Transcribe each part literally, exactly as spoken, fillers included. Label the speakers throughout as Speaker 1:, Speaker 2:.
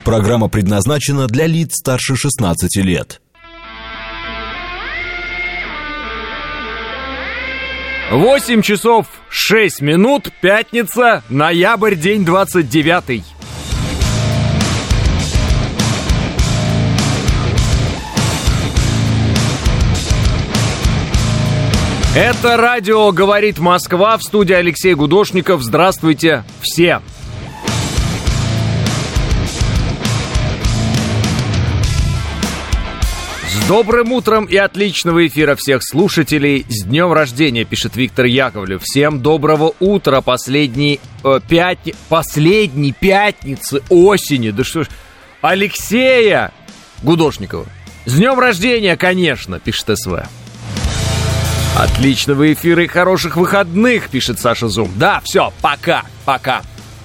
Speaker 1: Программа предназначена для лиц старше шестнадцати лет.
Speaker 2: восемь часов шесть минут, пятница, ноябрь, день двадцать девятый. Это радио «Говорит Москва», в студии Алексей Гудошников. Здравствуйте все! С добрым утром и отличного эфира всех слушателей. С днем рождения, пишет Виктор Яковлев. Всем доброго утра, последней, э, пятни... последней пятницы осени. Да что ж, Алексея Гудошникова. С днем рождения, конечно, пишет СВ. Отличного эфира и хороших выходных, пишет Саша Зум. Да, все, пока, пока.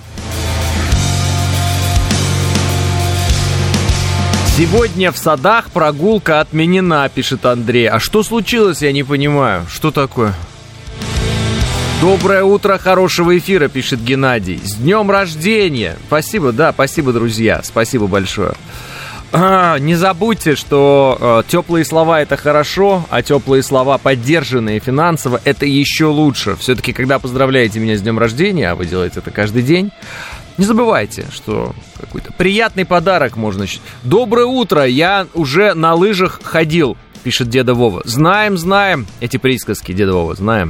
Speaker 2: Сегодня в садах прогулка отменена, пишет Андрей. А что случилось, я не понимаю. Что такое? Доброе утро, хорошего эфира, пишет Геннадий. С днем рождения. Спасибо, да, спасибо, друзья. Спасибо большое. А, не забудьте, что э, теплые слова — это хорошо, а теплые слова, поддержанные финансово, это еще лучше. Все-таки, когда поздравляете меня с днем рождения, а вы делаете это каждый день, не забывайте, что какой-то приятный подарок можно... Доброе утро, я уже на лыжах ходил, пишет Деда Вова. Знаем, знаем эти присказки, Деда Вова, знаем.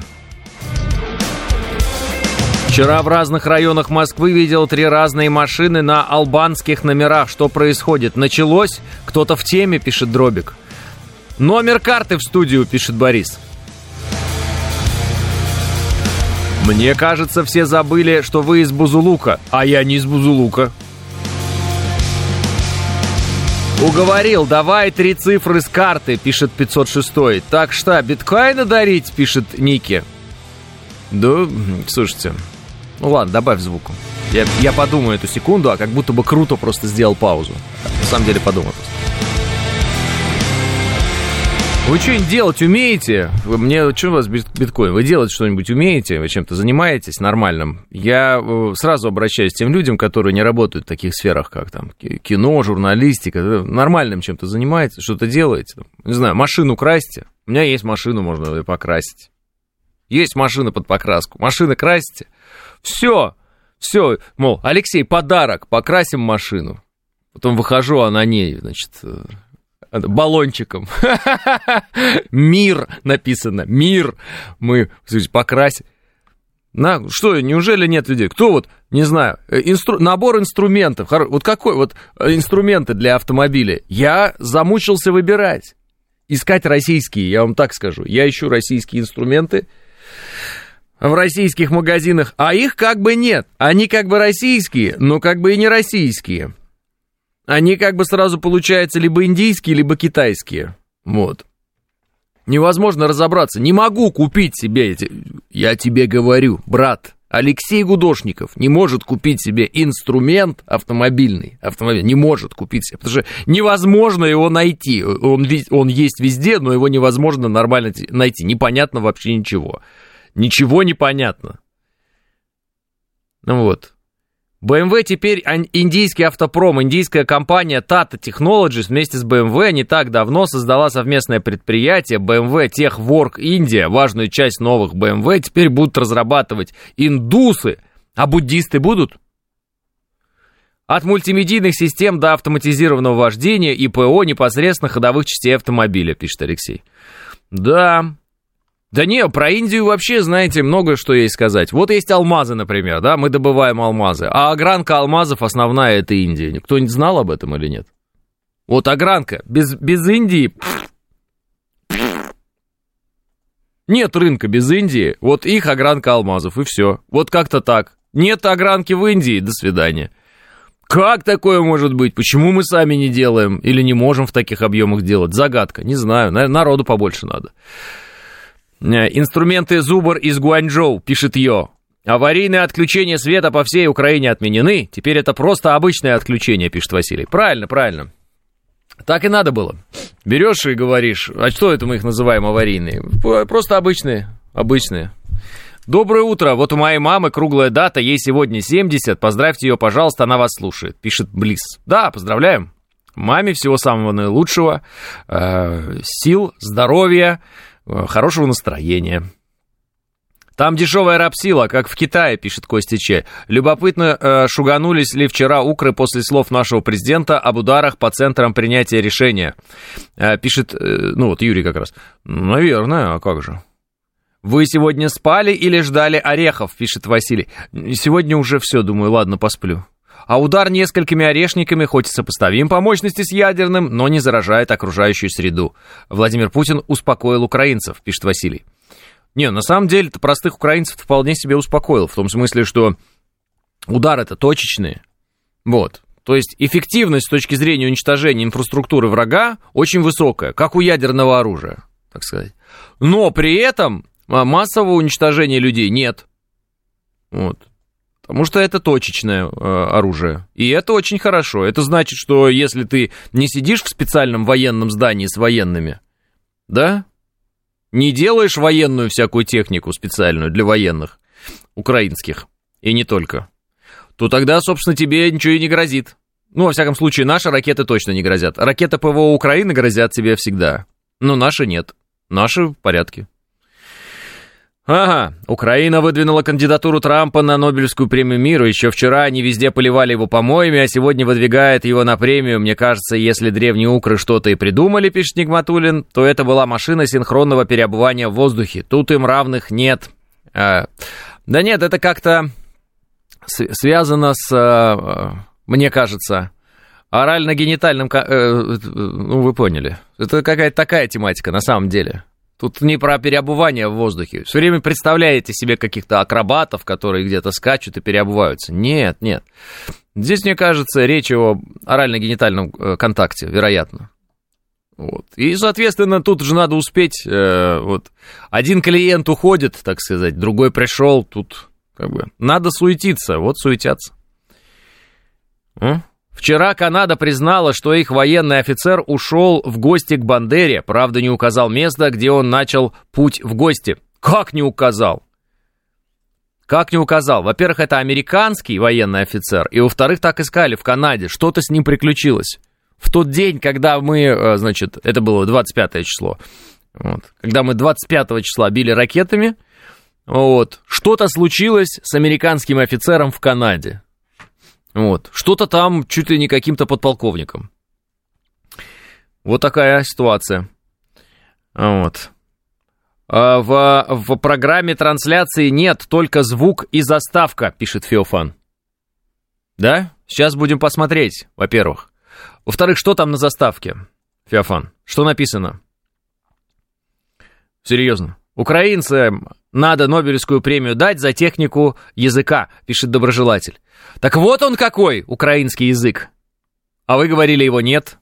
Speaker 2: Вчера в разных районах Москвы видел три разные машины на албанских номерах. Что происходит? Началось? Кто-то в теме, пишет Дробик. Номер карты в студию, пишет Борис. Мне кажется, все забыли, что вы из Бузулука, а я не из Бузулука. Уговорил, давай три цифры с карты, пишет пятьсот шестой. Так что, биткоины дарить, пишет Ники. Да, слушайте, ну ладно, добавь звуку. Я, я подумаю эту секунду, а как будто бы круто просто сделал паузу. На самом деле подумал просто. Вы что-нибудь делать умеете? Вы, мне, что у вас биткоин? Вы делать что-нибудь умеете? Вы чем-то занимаетесь нормальным? Я сразу обращаюсь к тем людям, которые не работают в таких сферах, как там кино, журналистика. Нормальным чем-то занимаетесь, что-то делаете? Не знаю, машину красите? У меня есть машину, можно ее покрасить. Есть машина под покраску. Машины красите? Все, все, мол, Алексей, подарок, покрасим машину. Потом выхожу, а на ней, значит... баллончиком. Мир написано. Мир. Мы покрасим. На, что, неужели нет людей? Кто вот, не знаю, инстру... набор инструментов. Вот какой вот инструменты для автомобиля? Я замучился выбирать. Искать российские, я вам так скажу. Я ищу российские инструменты в российских магазинах, а их как бы нет. Они как бы российские, но как бы и не российские. Они как бы сразу получаются либо индийские, либо китайские. Вот. Невозможно разобраться. Не могу купить себе эти... Я тебе говорю, брат, Алексей Гудошников не может купить себе инструмент автомобильный. Автомобиль не может купить себе, потому что невозможно его найти. Он, он есть везде, но его невозможно нормально найти. Непонятно вообще ничего. Ничего не понятно. Ну вот. бэ эм вэ теперь индийский автопром, индийская компания Tata Technologies вместе с бэ эм вэ не так давно создала совместное предприятие бэ эм вэ Techwork India. Важную часть новых бэ эм вэ теперь будут разрабатывать индусы, а буддисты будут? От мультимедийных систем до автоматизированного вождения и ПО непосредственно ходовых частей автомобиля, пишет Алексей. Да... Да не, про Индию вообще, знаете, много что есть сказать. Вот есть алмазы, например, да, мы добываем алмазы, а огранка алмазов основная — это Индия. Кто-нибудь знал об этом или нет? Вот огранка, без, без Индии... Нет рынка без Индии, вот их огранка алмазов, и все. Вот как-то так. Нет огранки в Индии, до свидания. Как такое может быть? Почему мы сами не делаем или не можем в таких объемах делать? Загадка, не знаю, народу побольше надо. Инструменты Зубр из Гуанчжоу, пишет Йо. Аварийные отключения света по всей Украине отменены. Теперь это просто обычное отключение, пишет Василий. Правильно, правильно. Так и надо было. Берешь и говоришь, а что это мы их называем аварийные? Просто обычные, обычные. Доброе утро. Вот у моей мамы круглая дата, ей сегодня семьдесят. Поздравьте ее, пожалуйста, она вас слушает. Пишет Близ. Да, поздравляем. Маме всего самого наилучшего. Э, сил, здоровья, э, хорошего настроения. Там дешевая рабсила, как в Китае, пишет Костя Че. Любопытно, э, шуганулись ли вчера укры после слов нашего президента об ударах по центрам принятия решения. Э, пишет, э, ну вот Юрий как раз. Наверное, а как же? Вы сегодня спали или ждали орехов, пишет Василий. Сегодня уже все, думаю, ладно, посплю. А удар несколькими орешниками хоть и сопоставим по мощности с ядерным, но не заражает окружающую среду. Владимир Путин успокоил украинцев, пишет Василий. Не, на самом деле, простых украинцев вполне себе успокоил, в том смысле, что удары-то точечные. Вот. То есть эффективность с точки зрения уничтожения инфраструктуры врага очень высокая, как у ядерного оружия, так сказать. Но при этом массового уничтожения людей нет. Вот. Потому что это точечное э, оружие. И это очень хорошо. Это значит, что если ты не сидишь в специальном военном здании с военными, да, не делаешь военную всякую технику специальную для военных, украинских, и не только, то тогда, собственно, тебе ничего и не грозит. Ну, во всяком случае, наши ракеты точно не грозят. Ракеты ПВО Украины грозят тебе всегда. Но наши нет. Наши в порядке. Ага, Украина выдвинула кандидатуру Трампа на Нобелевскую премию мира. Еще вчера они везде поливали его помоями, а сегодня выдвигает его на премию. Мне кажется, если древние укры что-то и придумали, пишет Нигматуллин, то это была машина синхронного переобувания в воздухе. Тут им равных нет. А, да нет, это как-то с- связано с, а, мне кажется, орально-генитальным... Э, ну, вы поняли. Это какая-то такая тематика на самом деле. Тут не про переобувание в воздухе. Все время представляете себе каких-то акробатов, которые где-то скачут и переобуваются. Нет, нет. Здесь, мне кажется, речь о орально-генитальном контакте, вероятно. Вот. И, соответственно, тут же надо успеть. Э, вот. Один клиент уходит, так сказать, другой пришел. Тут как бы надо суетиться. Вот суетятся. А? Вчера Канада признала, что их военный офицер ушел в гости к Бандере, правда, не указал место, где он начал путь в гости. Как не указал? Как не указал? Во-первых, это американский военный офицер, и, во-вторых, так искали в Канаде, что-то с ним приключилось. В тот день, когда мы, значит, это было двадцать пятое число, вот, когда мы двадцать пятого числа били ракетами, вот, что-то случилось с американским офицером в Канаде. Вот. Что-то там чуть ли не каким-то подполковником. Вот такая ситуация. Вот. А в, в программе трансляции нет, только звук и заставка, пишет Феофан. Да? Сейчас будем посмотреть, во-первых. Во-вторых, что там на заставке, Феофан? Что написано? Серьезно. Украинцам надо Нобелевскую премию дать за технику языка, пишет доброжелатель. Так вот он какой, украинский язык. А вы говорили, его нет.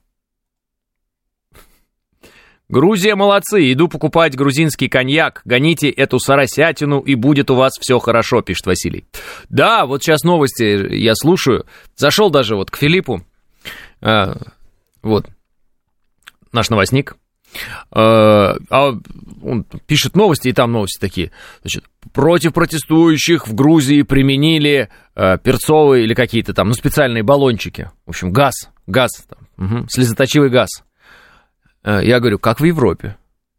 Speaker 2: Грузия молодцы, иду покупать грузинский коньяк. Гоните эту соросятину, и будет у вас все хорошо, пишет Василий. Да, вот сейчас новости я слушаю. Зашел даже вот к Филиппу. А, вот, наш новостник. А, а он пишет новости, и там новости такие. Значит, против протестующих в Грузии применили а, перцовые или какие-то там, ну, специальные баллончики. В общем, газ, газ, там, угу, слезоточивый газ. А, я говорю, как в Европе.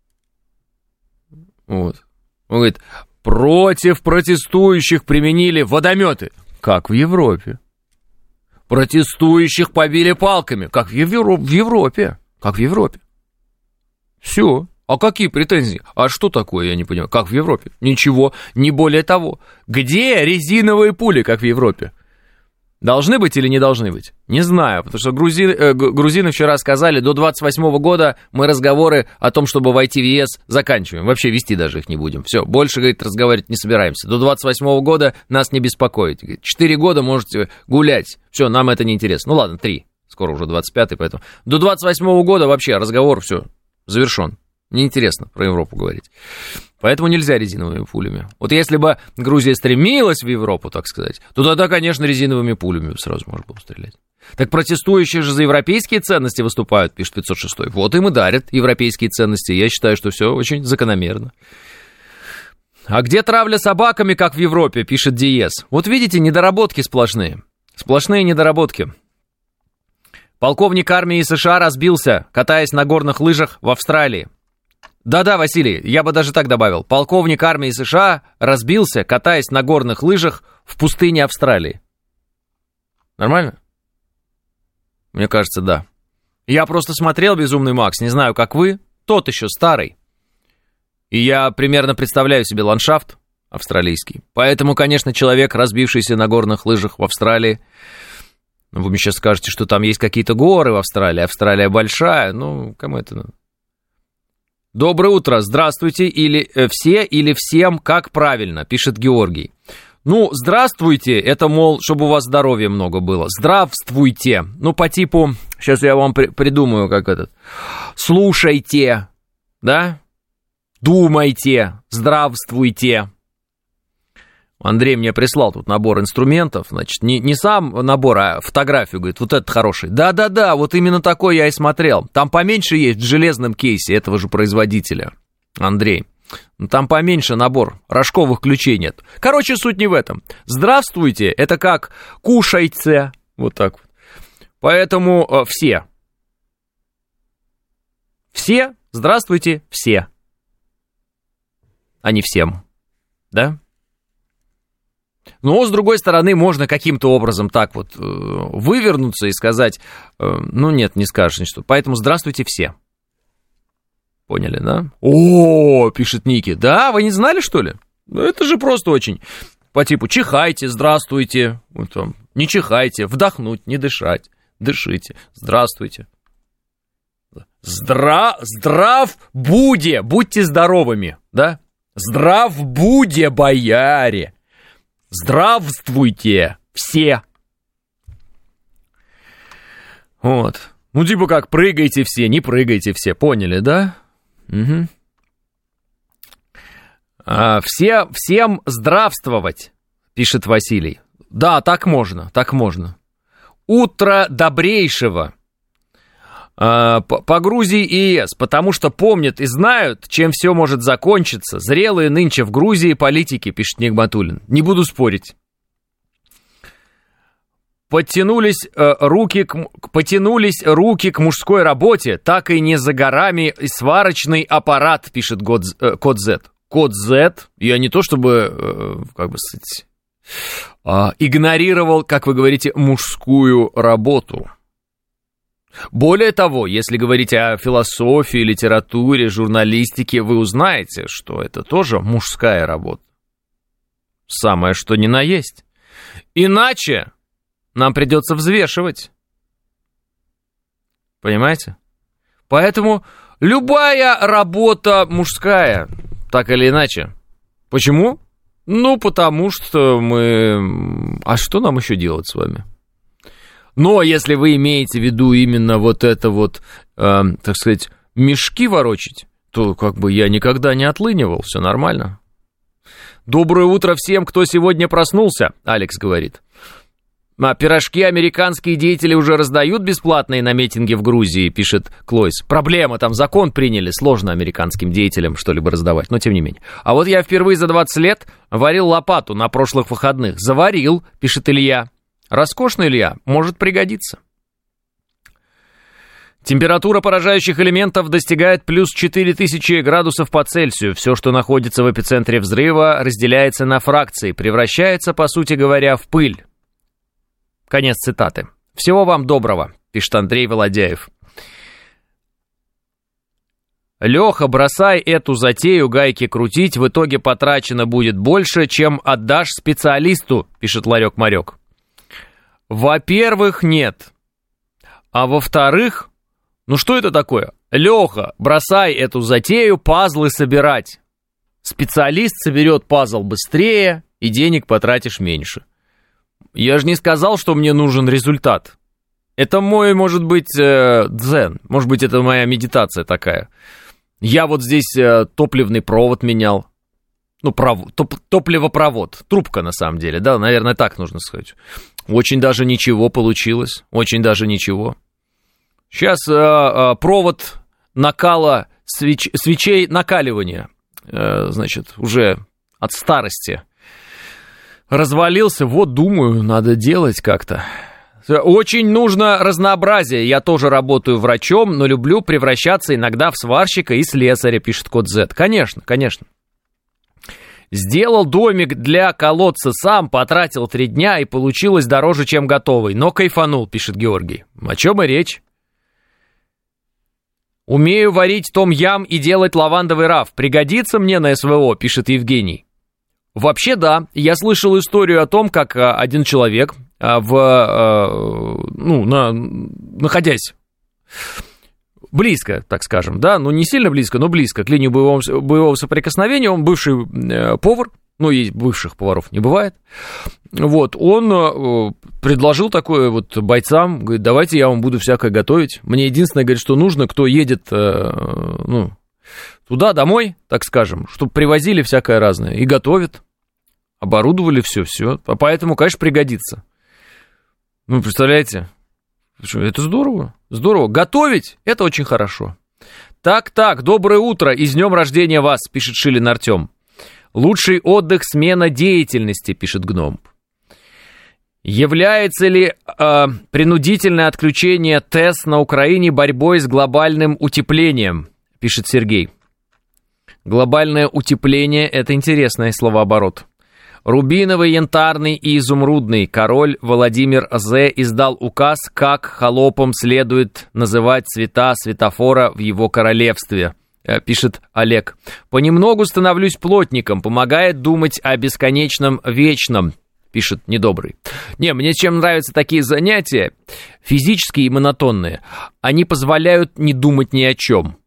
Speaker 2: Вот. Он говорит, против протестующих применили водометы. Как в Европе. Протестующих побили палками. Как в, Евро... в Европе. Как в Европе. Все. А какие претензии? А что такое, я не понимаю? Как в Европе? Ничего, не более того. Где резиновые пули, как в Европе? Должны быть или не должны быть? Не знаю, потому что грузины, э, грузины вчера сказали, до двадцать восьмого года мы разговоры о том, чтобы войти в ЕС, заканчиваем. Вообще вести даже их не будем. Все, больше, говорит, разговаривать не собираемся. До двадцать восьмого года нас не беспокоит. Четыре года можете гулять. Все, нам это не интересно. Ну ладно, три. Скоро уже двадцать пятый, поэтому. До двадцать восьмого года вообще разговор, все, завершен. Неинтересно про Европу говорить. Поэтому нельзя резиновыми пулями. Вот если бы Грузия стремилась в Европу, так сказать, то тогда, конечно, резиновыми пулями сразу можно было стрелять. Так протестующие же за европейские ценности выступают, пишет пятьсот шестой. Вот им и дарят европейские ценности. Я считаю, что все очень закономерно. А где травля собаками, как в Европе, пишет Диез. Вот видите, недоработки сплошные. Сплошные недоработки. Полковник армии США разбился, катаясь на горных лыжах в Австралии. Да-да, Василий, я бы даже так добавил. Полковник армии США разбился, катаясь на горных лыжах в пустыне Австралии. Нормально? Мне кажется, да. Я просто смотрел «Безумный Макс», не знаю, как вы, тот еще старый. И я примерно представляю себе ландшафт австралийский. Поэтому, конечно, человек, разбившийся на горных лыжах в Австралии, вы мне сейчас скажете, что там есть какие-то горы в Австралии, Австралия большая, ну, кому это надо? Доброе утро, здравствуйте, или э, все, или всем, как правильно, пишет Георгий. Ну, здравствуйте, это, мол, чтобы у вас здоровья много было. Здравствуйте, ну, по типу, сейчас я вам при- придумаю, как этот, слушайте, да? Думайте, здравствуйте. Андрей мне прислал тут набор инструментов, значит, не, не сам набор, а фотографию, говорит, вот этот хороший. Да-да-да, вот именно такой я и смотрел. Там поменьше есть в железном кейсе этого же производителя, Андрей. Там поменьше набор, рожковых ключей нет. Короче, суть не в этом. Здравствуйте, это как кушайте, вот так вот. Поэтому э, все. Все, здравствуйте, все. А не всем, да? Но, с другой стороны, можно каким-то образом так вот э, вывернуться и сказать, э, ну, нет, не скажешь ничего. Поэтому здравствуйте все. Поняли, да? О, пишет Ники. Да, вы не знали, что ли? Ну, это же просто очень. По типу чихайте, здравствуйте. Вот там, не чихайте, вдохнуть, не дышать. Дышите, здравствуйте. Здра... Здрав буде, будьте здоровыми, да? Здрав буде, бояре. Здравствуйте все. Вот. Ну, типа как, прыгайте все, не прыгайте все, поняли, да? Угу. А, все, всем здравствовать, пишет Василий. Да, так можно, так можно. Утро добрейшего. А, по, по Грузии и ЕС, потому что помнят и знают, чем все может закончиться. Зрелые нынче в Грузии политики, пишет Нигматуллин. Не буду спорить. Подтянулись, э, руки к, потянулись руки к мужской работе, так и не за горами и сварочный аппарат, пишет Код, э, Код Z. Код Z, я не то чтобы, э, как бы сказать, э, игнорировал, как вы говорите, мужскую работу. Более того, если говорить о философии, литературе, журналистике, вы узнаете, что это тоже мужская работа. Самое что ни на есть. Иначе нам придется взвешивать. Понимаете? Поэтому любая работа мужская, так или иначе. Почему? Ну, потому что мы... А что нам еще делать с вами? Но если вы имеете в виду именно вот это вот, э, так сказать, мешки ворочить, то как бы я никогда не отлынивал, все нормально. Доброе утро всем, кто сегодня проснулся, Алекс говорит. А пирожки американские деятели уже раздают бесплатные на митинге в Грузии, пишет Клойс. Проблема, там закон приняли, сложно американским деятелям что-либо раздавать, но тем не менее. А вот я впервые за двадцать лет варил лопату на прошлых выходных. Заварил, пишет Илья. Роскошно, Илья, может пригодиться. Температура поражающих элементов достигает плюс четыре тысячи градусов по Цельсию. Все, что находится в эпицентре взрыва, разделяется на фракции, превращается, по сути говоря, в пыль. Конец цитаты. Всего вам доброго, пишет Андрей Володяев. Леха, бросай эту затею гайки крутить, в итоге потрачено будет больше, чем отдашь специалисту, пишет Ларек-Марек. Во-первых, нет. А во-вторых, ну что это такое? Леха, бросай эту затею пазлы собирать. Специалист соберет пазл быстрее, и денег потратишь меньше. Я же не сказал, что мне нужен результат. Это мой, может быть, э, дзен. Может быть, это моя медитация такая. Я вот здесь э, топливный провод менял. Ну, пров... топ... топливопровод. Трубка, на самом деле, да, наверное, так нужно сказать. Очень даже ничего получилось. Очень даже ничего. Сейчас э, э, провод накала свеч... свечей накаливания, э, значит, уже от старости. Развалился, вот думаю, надо делать как-то. Очень нужно разнообразие. Я тоже работаю врачом, но люблю превращаться иногда в сварщика и слесаря, пишет код Z. Конечно, конечно. Сделал домик для колодца сам, потратил три дня и получилось дороже, чем готовый. Но кайфанул, пишет Георгий. О чем и речь? Умею варить том-ям и делать лавандовый раф. Пригодится мне на СВО, пишет Евгений. Вообще да, я слышал историю о том, как один человек, в, ну, на, находясь близко, так скажем, да, ну не сильно близко, но близко к линии боевого, боевого соприкосновения, он бывший повар, ну и бывших поваров не бывает, вот, он предложил такое вот бойцам, говорит, давайте я вам буду всякое готовить, мне единственное, говорит, что нужно, кто едет, ну, туда, домой, так скажем, чтобы привозили всякое разное и готовят, оборудовали все, все, поэтому, конечно, пригодится. Ну, представляете, это здорово, здорово. Готовить – это очень хорошо. Так-так, доброе утро и с днем рождения вас, пишет Шилин Артем. Лучший отдых – смена деятельности, пишет Гном. Является ли э, принудительное отключение ТЭС на Украине борьбой с глобальным утеплением, пишет Сергей. Глобальное утепление – это интересный словооборот. Рубиновый, янтарный и изумрудный король Владимир З. издал указ, как холопам следует называть цвета светофора в его королевстве, пишет Олег. Понемногу становлюсь плотником, помогает думать о бесконечном вечном, пишет Недобрый. Не, мне чем нравятся такие занятия, физические и монотонные, они позволяют не думать ни о чем.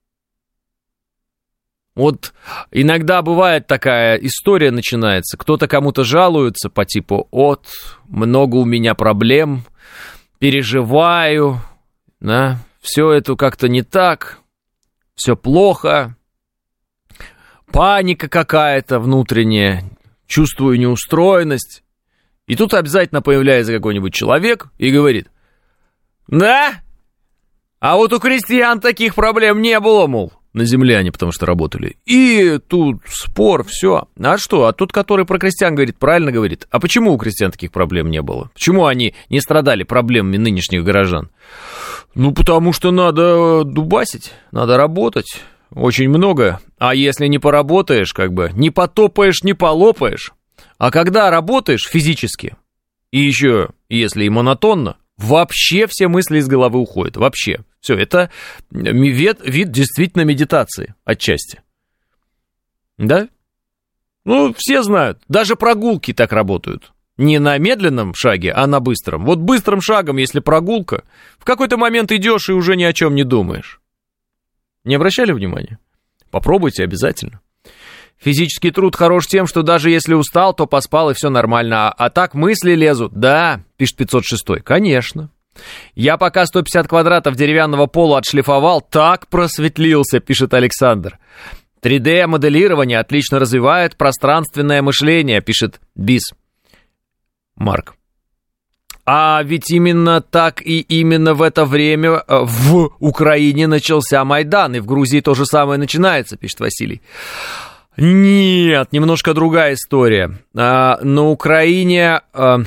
Speaker 2: Вот иногда бывает такая история начинается, кто-то кому-то жалуется по типу «от, много у меня проблем, переживаю, да, все это как-то не так, все плохо, паника какая-то внутренняя, чувствую неустроенность». И тут обязательно появляется какой-нибудь человек и говорит «да, а вот у крестьян таких проблем не было, мол». На земле они потому что работали. И тут спор, все. А что? А тот, который про крестьян говорит, правильно говорит. А почему у крестьян таких проблем не было? Почему они не страдали проблемами нынешних горожан? Ну, потому что надо дубасить, надо работать. Очень много. А если не поработаешь, как бы, не потопаешь, не полопаешь. А когда работаешь физически, и еще, если и монотонно, вообще все мысли из головы уходят. Вообще. Все, это вид, вид действительно медитации отчасти. Да? Ну, все знают. Даже прогулки так работают. Не на медленном шаге, а на быстром. Вот быстрым шагом, если прогулка, в какой-то момент идешь и уже ни о чем не думаешь. Не обращали внимания? Попробуйте обязательно. Физический труд хорош тем, что даже если устал, то поспал и все нормально. А, а так мысли лезут. Да, пишет пятьсот шестой. Конечно. Я пока сто пятьдесят квадратов деревянного пола отшлифовал, так просветлился, пишет Александр. три дэ-моделирование отлично развивает пространственное мышление, пишет Бис. Марк. А ведь именно так и именно в это время в Украине начался Майдан, и в Грузии то же самое начинается, пишет Василий. Нет, немножко другая история. А, на Украине... А...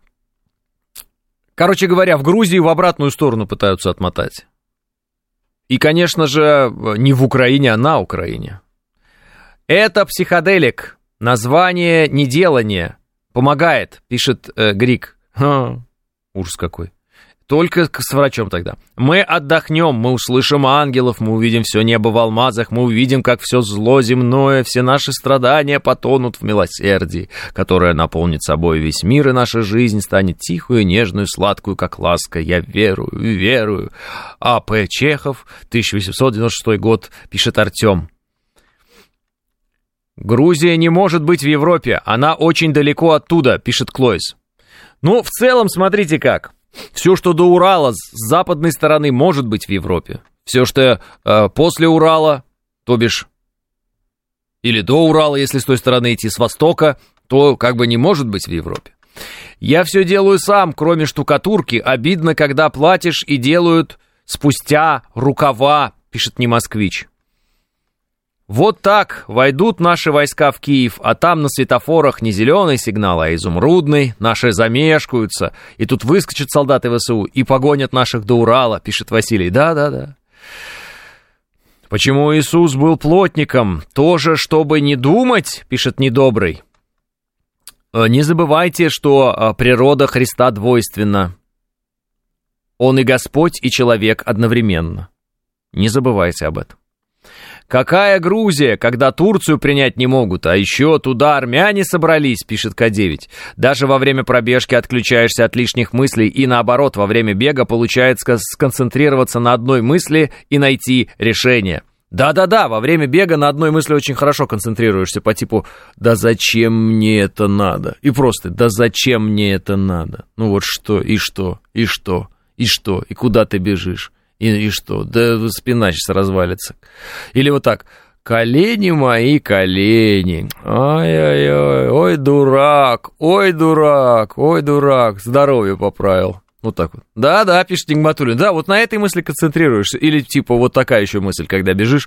Speaker 2: Короче говоря, в Грузии в обратную сторону пытаются отмотать. И, конечно же, не в Украине, а на Украине. Это психоделик. Название неделания. Помогает, пишет э, Грик. Ха, ужас какой. Только с врачом тогда. Мы отдохнем, мы услышим ангелов, мы увидим все небо в алмазах, мы увидим, как все зло земное, все наши страдания потонут в милосердии, которое наполнит собой весь мир, и наша жизнь станет тихую, нежную, сладкую, как ласка. Я верую, верую. А П. Чехов, тысяча восемьсот девяносто шестой год, пишет Артем. Грузия не может быть в Европе, она очень далеко оттуда, пишет Клойс. Ну, в целом, смотрите как. Все, что до Урала, с западной стороны, может быть в Европе. Все, что э, после Урала, то бишь, или до Урала, если с той стороны идти, с востока, то как бы не может быть в Европе. Я все делаю сам, кроме штукатурки. Обидно, когда платишь и делают спустя рукава, пишет не москвич. Вот так войдут наши войска в Киев, а там на светофорах не зеленый сигнал, а изумрудный. Наши замешкаются, и тут выскочат солдаты ВСУ и погонят наших до Урала, пишет Василий. Да-да-да. Почему Иисус был плотником? Тоже, чтобы не думать, пишет Недобрый. Не забывайте, что природа Христа двойственна. Он и Господь, и человек одновременно. Не забывайте об этом. Какая Грузия, когда Турцию принять не могут, а еще туда армяне собрались, пишет Ка девять. Даже во время пробежки отключаешься от лишних мыслей, и наоборот, во время бега получается сконцентрироваться на одной мысли и найти решение. Да-да-да, во время бега на одной мысли очень хорошо концентрируешься, по типу «да зачем мне это надо?» И просто «да зачем мне это надо?» Ну вот что, и что, и что, и что, и куда ты бежишь? И, и что? Да спина сейчас развалится. Или вот так. Колени мои, колени. Ай-яй-яй. Ой, дурак. Ой, дурак. Ой, дурак. Здоровье поправил. Вот так вот. Да-да, пишет Нигматуллин. Да, вот на этой мысли концентрируешься. Или типа вот такая еще мысль, когда бежишь.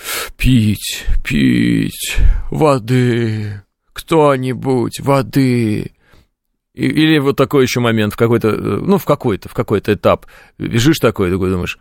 Speaker 2: Пить, пить. Воды. Кто-нибудь. Воды. Или вот такой еще момент, в какой-то, ну, в какой-то, в какой-то этап. Бежишь такой, такой думаешь,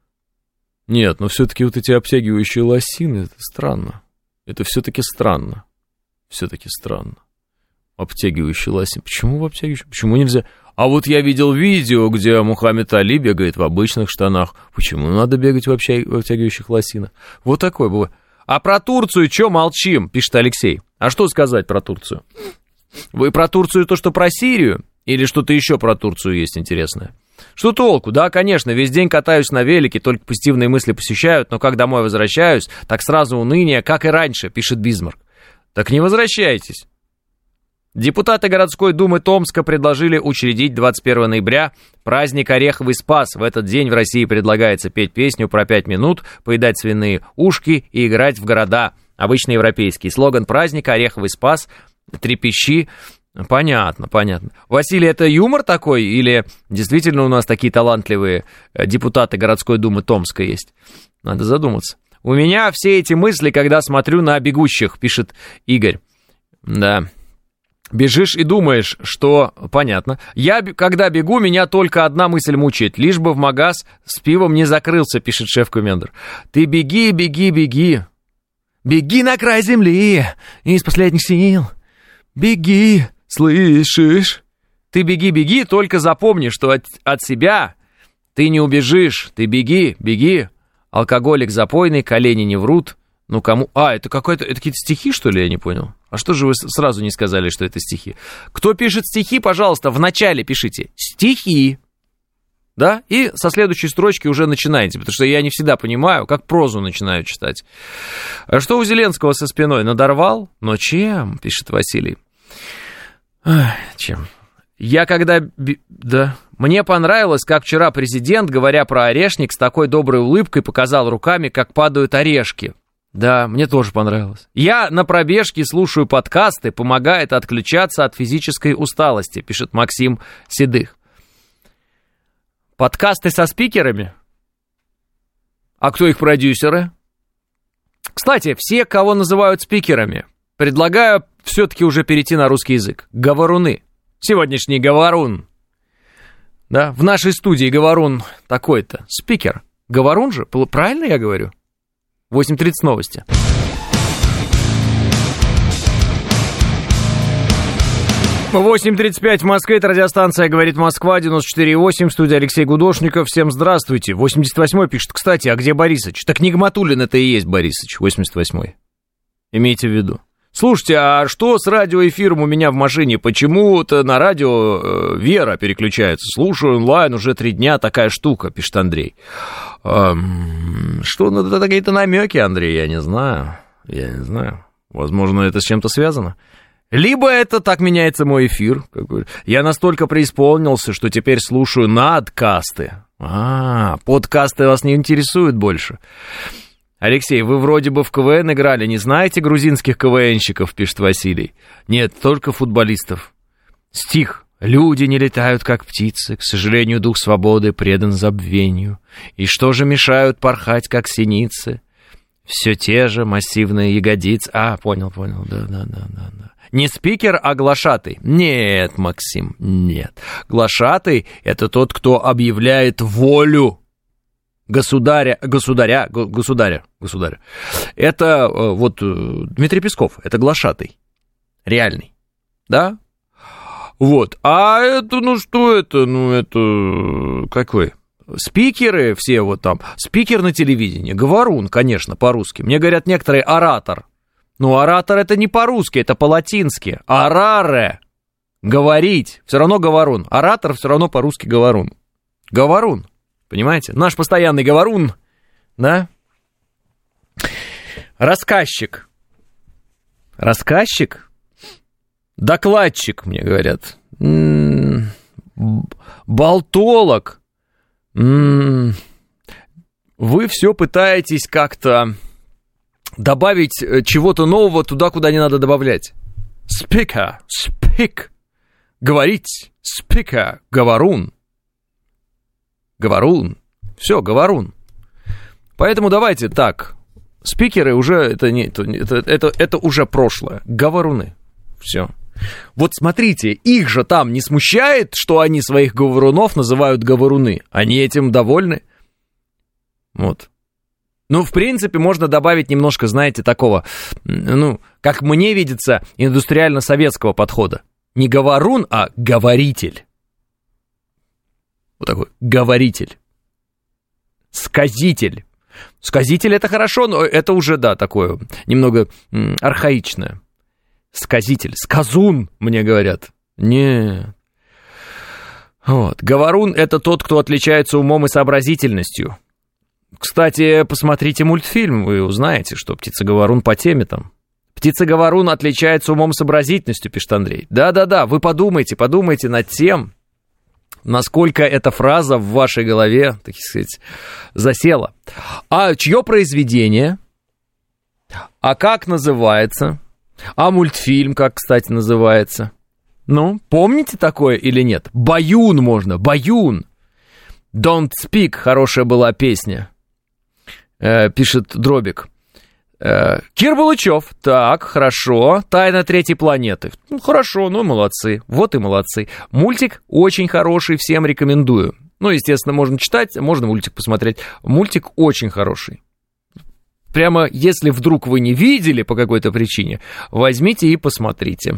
Speaker 2: нет, но все-таки вот эти обтягивающие лосины, это странно. Это все-таки странно. Все-таки странно. Обтягивающие лосины. Почему обтягивающие? Почему нельзя? А вот я видел видео, где Мухаммед Али бегает в обычных штанах. Почему надо бегать в обтягивающих лосинах? Вот такое было. А про Турцию что молчим, пишет Алексей. А что сказать про Турцию? Вы про Турцию то, что про Сирию? Или что-то еще про Турцию есть интересное? Что толку? Да, конечно, весь день катаюсь на велике, только позитивные мысли посещают, но как домой возвращаюсь, так сразу уныние, как и раньше, пишет Бисмарк. Так не возвращайтесь. Депутаты городской думы Томска предложили учредить двадцать первого ноября праздник Ореховый Спас. В этот день в России предлагается петь песню про пять минут, поедать свиные ушки и играть в города. Обычный европейский слоган праздника Ореховый Спас. Трепещи. Понятно, понятно. Василий, это юмор такой? Или действительно у нас такие талантливые депутаты городской думы Томска есть? Надо задуматься. У меня все эти мысли, когда смотрю на бегущих, пишет Игорь. Да. Бежишь и думаешь, что... Понятно. Я, когда бегу, меня только одна мысль мучает. Лишь бы в магаз с пивом не закрылся, пишет шеф-комендор. Ты беги, беги, беги. Беги на край земли из последних сил. Беги, слышишь? Ты беги, беги, только запомни, что от, от себя ты не убежишь. Ты беги, беги. Алкоголик запойный, колени не врут. Ну кому... А, это какой-то... Это какие-то стихи, что ли, я не понял? А что же вы сразу не сказали, что это стихи? Кто пишет стихи, пожалуйста, в начале пишите стихи. Да? И со следующей строчки уже начинайте, потому что я не всегда понимаю, как прозу начинаю читать. А что у Зеленского со спиной? Надорвал? Но чем? Пишет Василий. Ах, чем? Я когда... Да. Мне понравилось, как вчера президент, говоря про орешник, с такой доброй улыбкой показал руками, как падают орешки. Да, мне тоже понравилось. Я на пробежке слушаю подкасты, помогает отключаться от физической усталости, пишет Максим Седых. Подкасты со спикерами? А кто их продюсеры? Кстати, все, кого называют спикерами, предлагаю все-таки уже перейти на русский язык. Говоруны. Сегодняшний говорун. Да, в нашей студии говорун такой-то. Спикер. Говорун же? Правильно я говорю? восемь тридцать новости. восемь тридцать пять в Москве, это радиостанция «Говорит Москва», девяносто четыре и восемь, студия Алексей Гудошников. Всем здравствуйте. восемьдесят восьмой пишет, кстати, а где Борисыч? Так Нигматуллин это и есть Борисыч, восемьдесят восьмой. Имейте в виду. Слушайте, а что с радиоэфиром у меня в машине? Почему-то на радио э, Вера переключается. Слушаю онлайн уже три дня, такая штука, пишет Андрей. Эм, что, ну, это какие-то намеки, Андрей, я не знаю. Я не знаю. Возможно, это с чем-то связано. Либо это так меняется мой эфир. Я настолько преисполнился, что теперь слушаю надкасты. А, подкасты вас не интересуют больше. Алексей, вы вроде бы в КВН играли, не знаете грузинских КВНщиков, пишет Василий. Нет, только футболистов. Стих. Люди не летают, как птицы, к сожалению, дух свободы предан забвению. И что же мешают порхать, как синицы? Все те же массивные ягодицы. А, понял, понял, да-да-да-да. Не спикер, а глашатый. Нет, Максим, нет. Глашатый – это тот, кто объявляет волю государя, государя, государя, государя. Это вот Дмитрий Песков, это глашатый, реальный, да? Вот, а это, ну что это, ну это, какой? Спикеры все вот там, спикер на телевидении, говорун, конечно, по-русски. Мне говорят некоторые оратор. Ну, оратор это не по-русски, это по-латински. Араре, говорить, все равно говорун. Оратор все равно по-русски говорун. Говорун, понимаете? Наш постоянный говорун, да? Рассказчик. Рассказчик? Докладчик, мне говорят. М-м-м, болтолог. М-м-м. Вы все пытаетесь как-то добавить чего-то нового туда, куда не надо добавлять. Speaker, speak. Говорить. Speaker, говорун. Говорун. Все, говорун. Поэтому давайте так. Спикеры уже, это, не, это, это, это уже прошлое. Говоруны. Все. Вот смотрите, их же там не смущает, что они своих говорунов называют говоруны. Они этим довольны. Вот. Ну, в принципе, можно добавить немножко, знаете, такого, ну, как мне видится, индустриально-советского подхода. Не говорун, а говоритель. Вот такой говоритель. Сказитель. Сказитель это хорошо, но это уже, да, такое немного м, архаичное. Сказитель. Сказун, мне говорят. Нет. Вот. Говорун это тот, кто отличается умом и сообразительностью. Кстати, посмотрите мультфильм, вы узнаете, что птица-говорун по теме там. Птица-говорун отличается умом и сообразительностью, пишет Андрей. Да-да-да, вы подумайте, подумайте над тем, насколько эта фраза в вашей голове, так сказать, засела. А чье произведение? А как называется? А мультфильм как, кстати, называется? Ну, помните такое или нет? Баюн можно, Баюн. Don't Speak, хорошая была песня, э, пишет Дробик. Э, Кир Балычев, так, хорошо. Тайна третьей планеты. Ну, хорошо, ну, молодцы, вот и молодцы. Мультик очень хороший, всем рекомендую. Ну, естественно, можно читать, можно мультик посмотреть. Мультик очень хороший. Прямо, если вдруг вы не видели по какой-то причине, возьмите и посмотрите.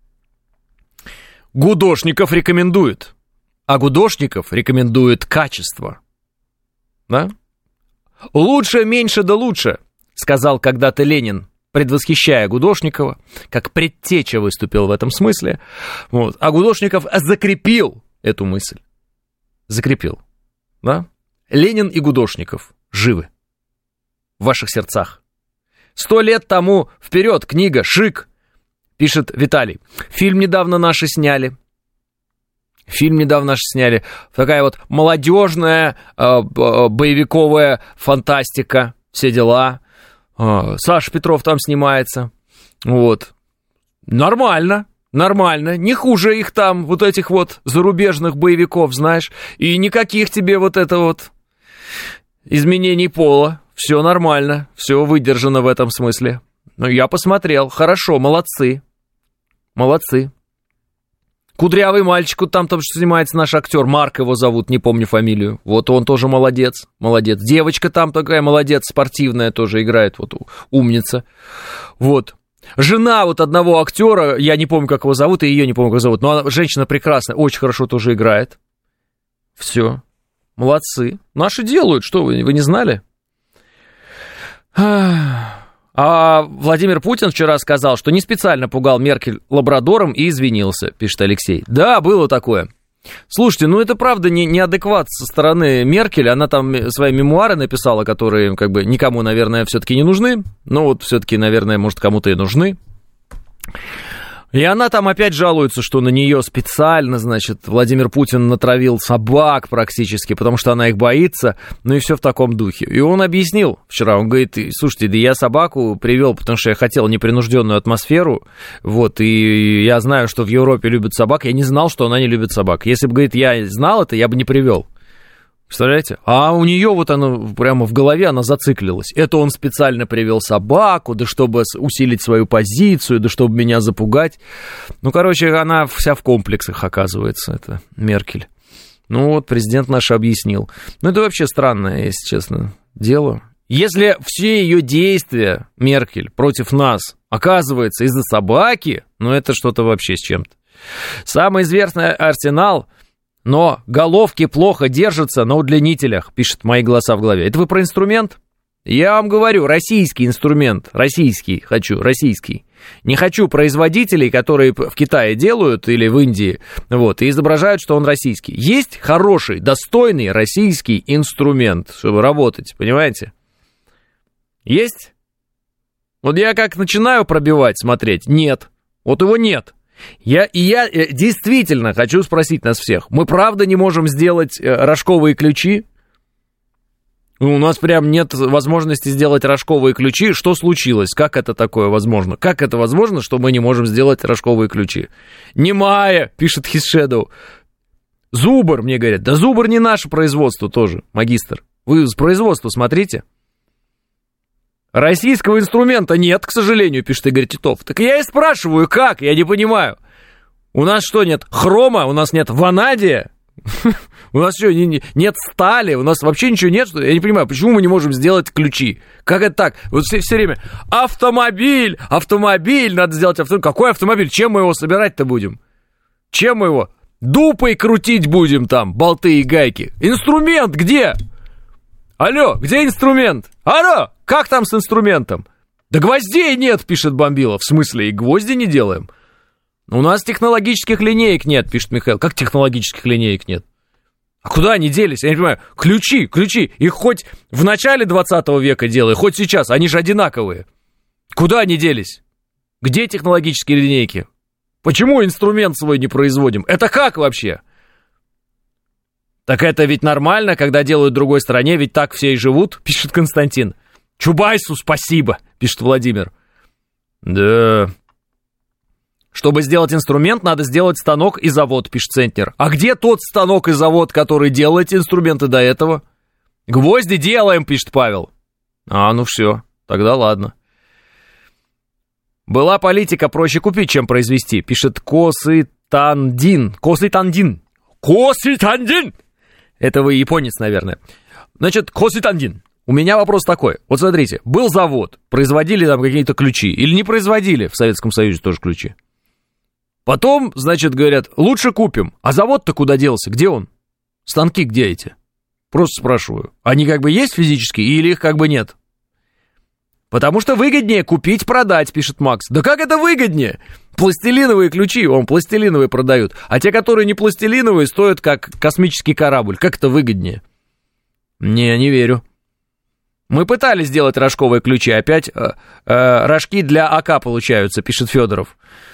Speaker 2: Гудошников рекомендует. А Гудошников рекомендует качество. Да? Лучше, меньше да лучше, сказал когда-то Ленин, предвосхищая Гудошникова, как предтеча выступил в этом смысле. Вот. А Гудошников закрепил эту мысль. Закрепил. Да? Ленин и Гудошников живы в ваших сердцах. Сто лет тому вперед книга «Шик», пишет Виталий. Фильм недавно наши сняли. Фильм недавно наши сняли. Такая вот молодежная э, боевиковая фантастика. Все дела. Э, Саша Петров там снимается. Вот. Нормально. Нормально. Не хуже их там, вот этих вот зарубежных боевиков, знаешь. И никаких тебе вот это вот изменений пола. Все нормально. Все выдержано в этом смысле. Ну, я посмотрел. Хорошо, молодцы. Молодцы. Кудрявый мальчик, вот там, там что снимается наш актер, Марк его зовут, не помню фамилию. Вот он тоже молодец, молодец. Девочка там такая молодец, спортивная тоже играет, вот умница. Вот. Жена вот одного актера, я не помню, как его зовут, и ее не помню, как зовут, но она, женщина прекрасная, очень хорошо тоже играет. Все. Молодцы. Наши делают, что вы, вы не знали? А Владимир Путин вчера сказал, что не специально пугал Меркель лабрадором и извинился, пишет Алексей. Да, было такое. Слушайте, ну это правда не, неадекват со стороны Меркель. Она там свои мемуары написала, которые как бы никому, наверное, все-таки не нужны. Но вот все-таки, наверное, может, кому-то и нужны. И она там опять жалуется, что на нее специально, значит, Владимир Путин натравил собак практически, потому что она их боится, ну и все в таком духе. И он объяснил вчера, он говорит, слушайте, да я собаку привел, потому что я хотел непринужденную атмосферу, вот, и я знаю, что в Европе любят собак, я не знал, что она не любит собак. Если бы, говорит, я знал это, я бы не привел. Представляете? А у нее вот оно прямо в голове, она зациклилась. Это он специально привел собаку, да чтобы усилить свою позицию, да чтобы меня запугать. Ну, короче, она вся в комплексах, оказывается, это Меркель. Ну, вот президент наш объяснил. Ну, это вообще странное, если честно, дело. Если все ее действия, Меркель, против нас, оказывается из-за собаки, ну, это что-то вообще с чем-то. Самый известный арсенал... Но головки плохо держатся на удлинителях, пишет «Мои голоса в голове». Это вы про инструмент? Я вам говорю, российский инструмент, российский хочу, российский. Не хочу производителей, которые в Китае делают или в Индии, вот, и изображают, что он российский. Есть хороший, достойный российский инструмент, чтобы работать, понимаете? Есть? Вот я как начинаю пробивать, смотреть, нет, вот его нет. Я, и я действительно хочу спросить нас всех, мы правда не можем сделать рожковые ключи? У нас прям нет возможности сделать рожковые ключи. Что случилось? Как это такое возможно? Как это возможно, что мы не можем сделать рожковые ключи? Немая, пишет His Shadow. Зубр, мне говорят. Да Зубр не наше производство тоже, магистр. Вы с производства смотрите. Российского инструмента нет, к сожалению, пишет Игорь Титов. Так я и спрашиваю, как? Я не понимаю. У нас что, нет хрома? У нас нет ванадия? У нас что, нет стали? У нас вообще ничего нет? Я не понимаю, почему мы не можем сделать ключи? Как это так? Вот все, все время автомобиль, автомобиль, надо сделать автомобиль. Какой автомобиль? Чем мы его собирать-то будем? Чем мы его? Дупой крутить будем там, болты и гайки. Инструмент где? Алло, где инструмент? Алло, как там с инструментом? Да гвоздей нет, пишет Бомбила. В смысле, и гвозди не делаем? У нас технологических линеек нет, пишет Михаил. Как технологических линеек нет? А куда они делись? Я не понимаю. Ключи, ключи. Их хоть в начале двадцатого века делай, хоть сейчас. Они же одинаковые. Куда они делись? Где технологические линейки? Почему инструмент свой не производим? Это как вообще? Так это ведь нормально, когда делают в другой стране, ведь так все и живут, пишет Константин. Чубайсу спасибо, пишет Владимир. Да. Чтобы сделать инструмент, надо сделать станок и завод, пишет Центнер. А где тот станок и завод, который делал эти инструменты до этого? Гвозди делаем, пишет Павел. А, ну все, тогда ладно. Была политика, проще купить, чем произвести, пишет Косытандин. Косытандин. Косытандин! Это вы японец, наверное. Значит, Косытандин. У меня вопрос такой. Вот смотрите, был завод, производили там какие-то ключи. Или не производили в Советском Союзе тоже ключи. Потом, значит, говорят, лучше купим. А завод-то куда делся? Где он? Станки где эти? Просто спрашиваю. Они как бы есть физически или их как бы нет? Потому что выгоднее купить, продать, пишет Макс. Да как это выгоднее? Пластилиновые ключи, вон, пластилиновые продают. А те, которые не пластилиновые, стоят как космический корабль. Как это выгоднее? Не, не верю. Мы пытались сделать рожковые ключи. Опять э, э, рожки для АК получаются, пишет Федоров.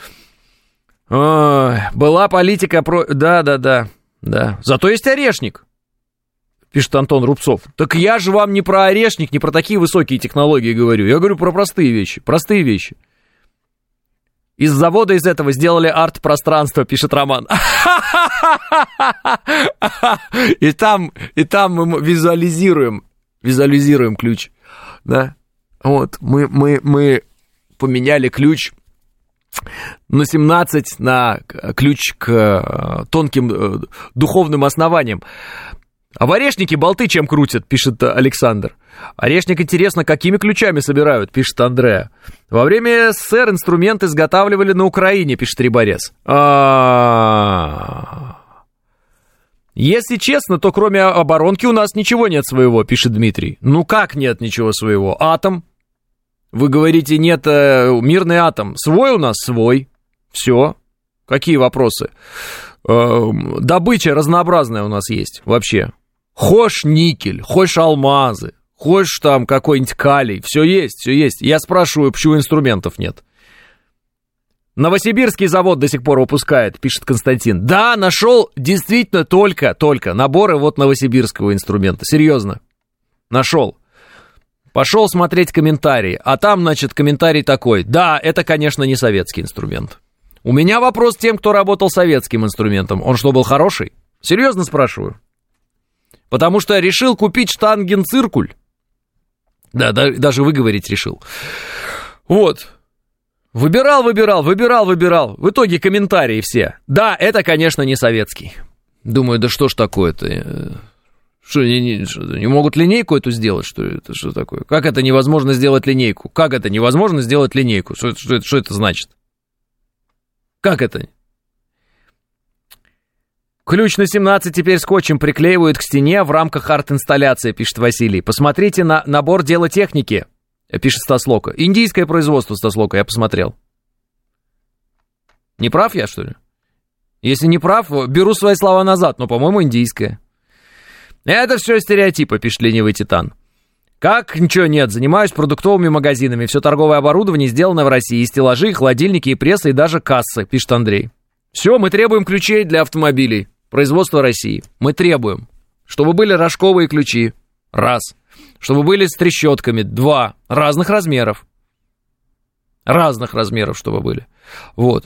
Speaker 2: Ой, была политика про... Да, да, да, да. Зато есть орешник, пишет Антон Рубцов. Так я же вам не про орешник, не про такие высокие технологии говорю. Я говорю про простые вещи, простые вещи. Из завода из этого сделали арт-пространство, пишет Роман. И там, и там мы визуализируем, визуализируем ключ, да. Вот, мы, мы, мы поменяли ключ на семнадцать, на ключ к тонким духовным основаниям. А в орешнике болты чем крутят, пишет Александр. Орешник интересно, какими ключами собирают, пишет Андреа. Во время СССР инструменты изготавливали на Украине, пишет Риборез. А-а-а. Если честно, то кроме оборонки у нас ничего нет своего, пишет Дмитрий. Ну как нет ничего своего? Атом? Вы говорите, нет, мирный атом. Свой у нас свой. Все. Какие вопросы? Добыча разнообразная у нас есть вообще. Хошь никель, хошь алмазы, хошь там какой-нибудь калий. Все есть, все есть. Я спрашиваю, почему инструментов нет. Новосибирский завод до сих пор выпускает, пишет Константин. Да, нашел действительно только, только наборы вот новосибирского инструмента. Серьезно. Нашел. Пошел смотреть комментарии. А там, значит, комментарий такой. Да, это, конечно, не советский инструмент. У меня вопрос тем, кто работал советским инструментом. Он что, был хороший? Серьезно спрашиваю. Потому что решил купить штангенциркуль. Да, да, даже выговорить решил. Вот. Выбирал, выбирал, выбирал, выбирал. В итоге комментарии все. Да, это, конечно, не советский. Думаю, да что ж такое-то? Что, не, не, что, не могут линейку эту сделать? Что это, что такое? Как это невозможно сделать линейку? Как это невозможно сделать линейку? Что, что, что это значит? Как это? Ключ на семнадцать теперь скотчем приклеивают к стене в рамках арт-инсталляции, пишет Василий. Посмотрите на набор дела техники, пишет Стаслока. Индийское производство, Стаслока, я посмотрел. Не прав я, что ли? Если не прав, беру свои слова назад, но, по-моему, индийское. Это все стереотипы, пишет ленивый Титан. Как? Ничего нет, занимаюсь продуктовыми магазинами. Все торговое оборудование сделано в России. И стеллажи, и холодильники, и прессы, и даже кассы, пишет Андрей. Все, мы требуем ключей для автомобилей. Производство России. Мы требуем, чтобы были рожковые ключи. Раз. Чтобы были с трещотками. Два. Разных размеров. Разных размеров, чтобы были. Вот.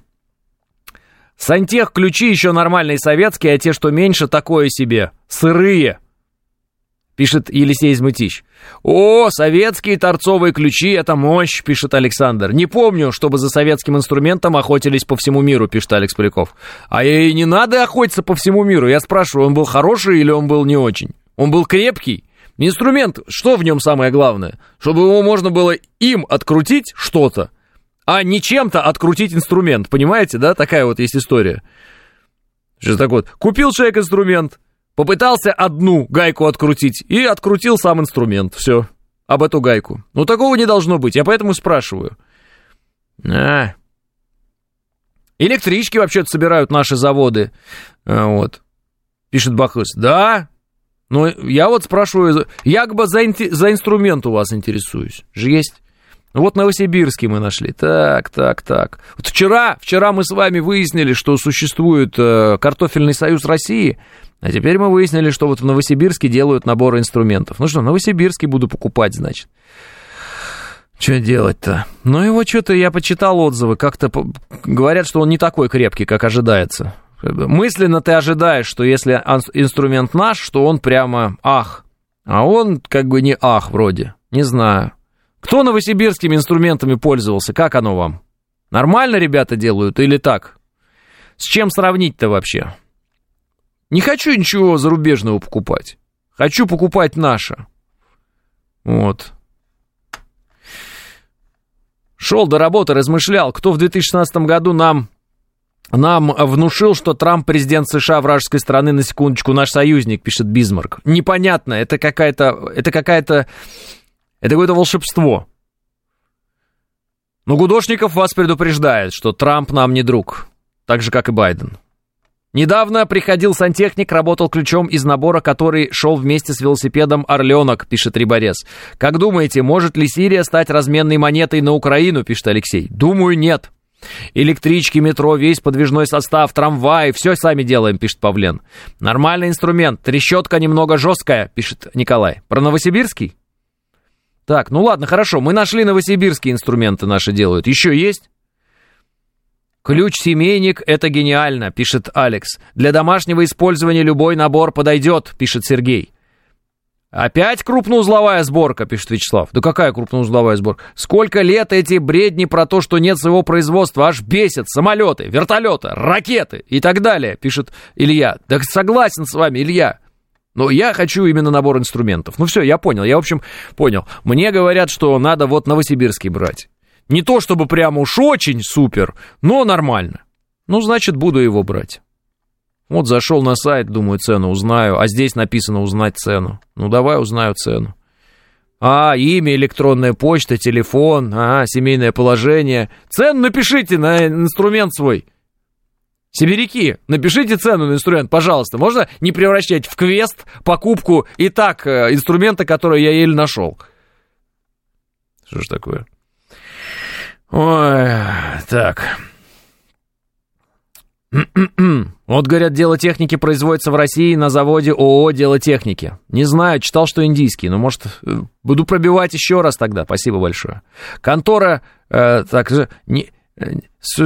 Speaker 2: Сантех ключи еще нормальные советские, а те, что меньше, такое себе. Сырые. Пишет Елисей Измытищ. О, советские торцовые ключи, это мощь, пишет Александр. Не помню, чтобы за советским инструментом охотились по всему миру, пишет Алекс Поляков. А и не надо охотиться по всему миру. Я спрашиваю, он был хороший или он был не очень? Он был крепкий? Инструмент, что в нем самое главное? Чтобы его можно было им открутить что-то, а не чем-то открутить инструмент. Понимаете, да? Такая вот есть история. Что так вот, купил человек инструмент, попытался одну гайку открутить и открутил сам инструмент. Все, об эту гайку. Ну, такого не должно быть, я поэтому спрашиваю. А. Электрички вообще-то собирают наши заводы. А, вот. Пишет Бахыс. Да, но я вот спрашиваю, я как бы за, за инструмент у вас интересуюсь. Же есть. Вот Новосибирский мы нашли. Так, так, так. Вот вчера, вчера мы с вами выяснили, что существует э, картофельный союз России, а теперь мы выяснили, что вот в Новосибирске делают наборы инструментов. Ну что, в Новосибирске буду покупать, значит. Что делать-то? Ну его что-то, я почитал отзывы, как-то по... говорят, что он не такой крепкий, как ожидается. Мысленно ты ожидаешь, что если инструмент наш, что он прямо ах. А он как бы не ах вроде. Не знаю. Кто новосибирскими инструментами пользовался? Как оно вам? Нормально ребята делают или так? С чем сравнить-то вообще? Не хочу ничего зарубежного покупать. Хочу покупать наше. Вот. Шел до работы, размышлял, кто в две тысячи шестнадцатом году нам, нам внушил, что Трамп президент США вражеской страны, на секундочку, наш союзник, пишет Бисмарк. Непонятно, это какая-то... Это какая-то... Это какое-то волшебство. Но Гудошников вас предупреждает, что Трамп нам не друг. Так же, как и Байден. Недавно приходил сантехник, работал ключом из набора, который шел вместе с велосипедом «Орленок», пишет Риборез. Как думаете, может ли Сирия стать разменной монетой на Украину, пишет Алексей. Думаю, нет. Электрички, метро, весь подвижной состав, трамваи, все сами делаем, пишет Павлен. Нормальный инструмент, трещотка немного жесткая, пишет Николай. Про Новосибирский? Так, ну ладно, хорошо, мы нашли новосибирские инструменты наши делают. Еще есть? Ключ-семейник — это гениально, пишет Алекс. Для домашнего использования любой набор подойдет, пишет Сергей. Опять крупноузловая сборка, пишет Вячеслав. Да какая крупноузловая сборка? Сколько лет эти бредни про то, что нет своего производства, аж бесит. Самолеты, вертолеты, ракеты и так далее, пишет Илья. Да согласен с вами, Илья. Но я хочу именно набор инструментов. Ну все, я понял, я, в общем, понял. Мне говорят, что надо вот новосибирский брать. Не то, чтобы прямо уж очень супер, но нормально. Ну, значит, буду его брать. Вот зашел на сайт, думаю, цену узнаю. А здесь написано узнать цену. Ну, давай узнаю цену. А, имя, электронная почта, телефон, а, семейное положение. Цену напишите на инструмент свой. Сибиряки, напишите цену на инструмент, пожалуйста. Можно не превращать в квест покупку и так инструмента, который я еле нашел. Что ж такое? Ой, так. Вот, говорят, дело техники производится в России на заводе ООО «Дело техники». Не знаю, читал, что индийский, но, может, буду пробивать еще раз тогда. Спасибо большое. Контора, э, так же, не... Э,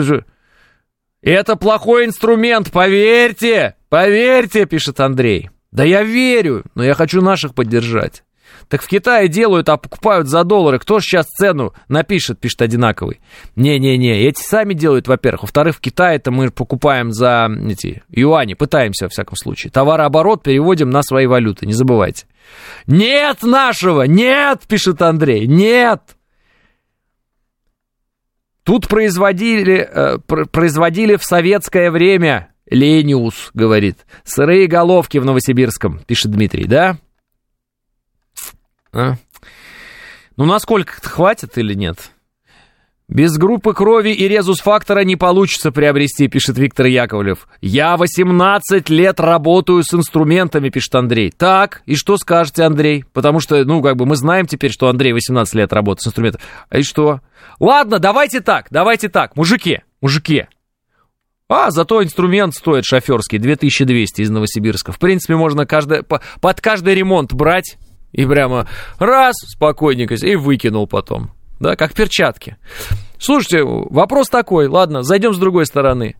Speaker 2: это плохой инструмент, поверьте, поверьте, пишет Андрей. Да я верю, но я хочу наших поддержать. Так в Китае делают, а покупают за доллары. Кто же сейчас цену напишет, пишет одинаковый. Не-не-не, эти сами делают, во-первых. Во-вторых, в Китае-то мы покупаем за эти юани, пытаемся, во всяком случае. Товарооборот переводим на свои валюты, не забывайте. Нет нашего, нет, пишет Андрей, нет. Тут производили, э, производили в советское время, Лениус говорит, сырые головки в Новосибирском, пишет Дмитрий, да? А? Ну, насколько-то хватит или нет? Без группы крови и резус-фактора не получится приобрести, пишет Виктор Яковлев. Я восемнадцать лет работаю с инструментами, пишет Андрей. Так, и что скажете, Андрей? Потому что, ну, как бы мы знаем теперь, что Андрей восемнадцать лет работает с инструментами. А и что? Ладно, давайте так, давайте так, мужики, мужики. А, зато инструмент стоит шоферский, две тысячи двести из Новосибирска. В принципе, можно каждый, под каждый ремонт брать и прямо раз, спокойненько, и выкинул потом. Да, как перчатки. Слушайте, вопрос такой, ладно, зайдем с другой стороны.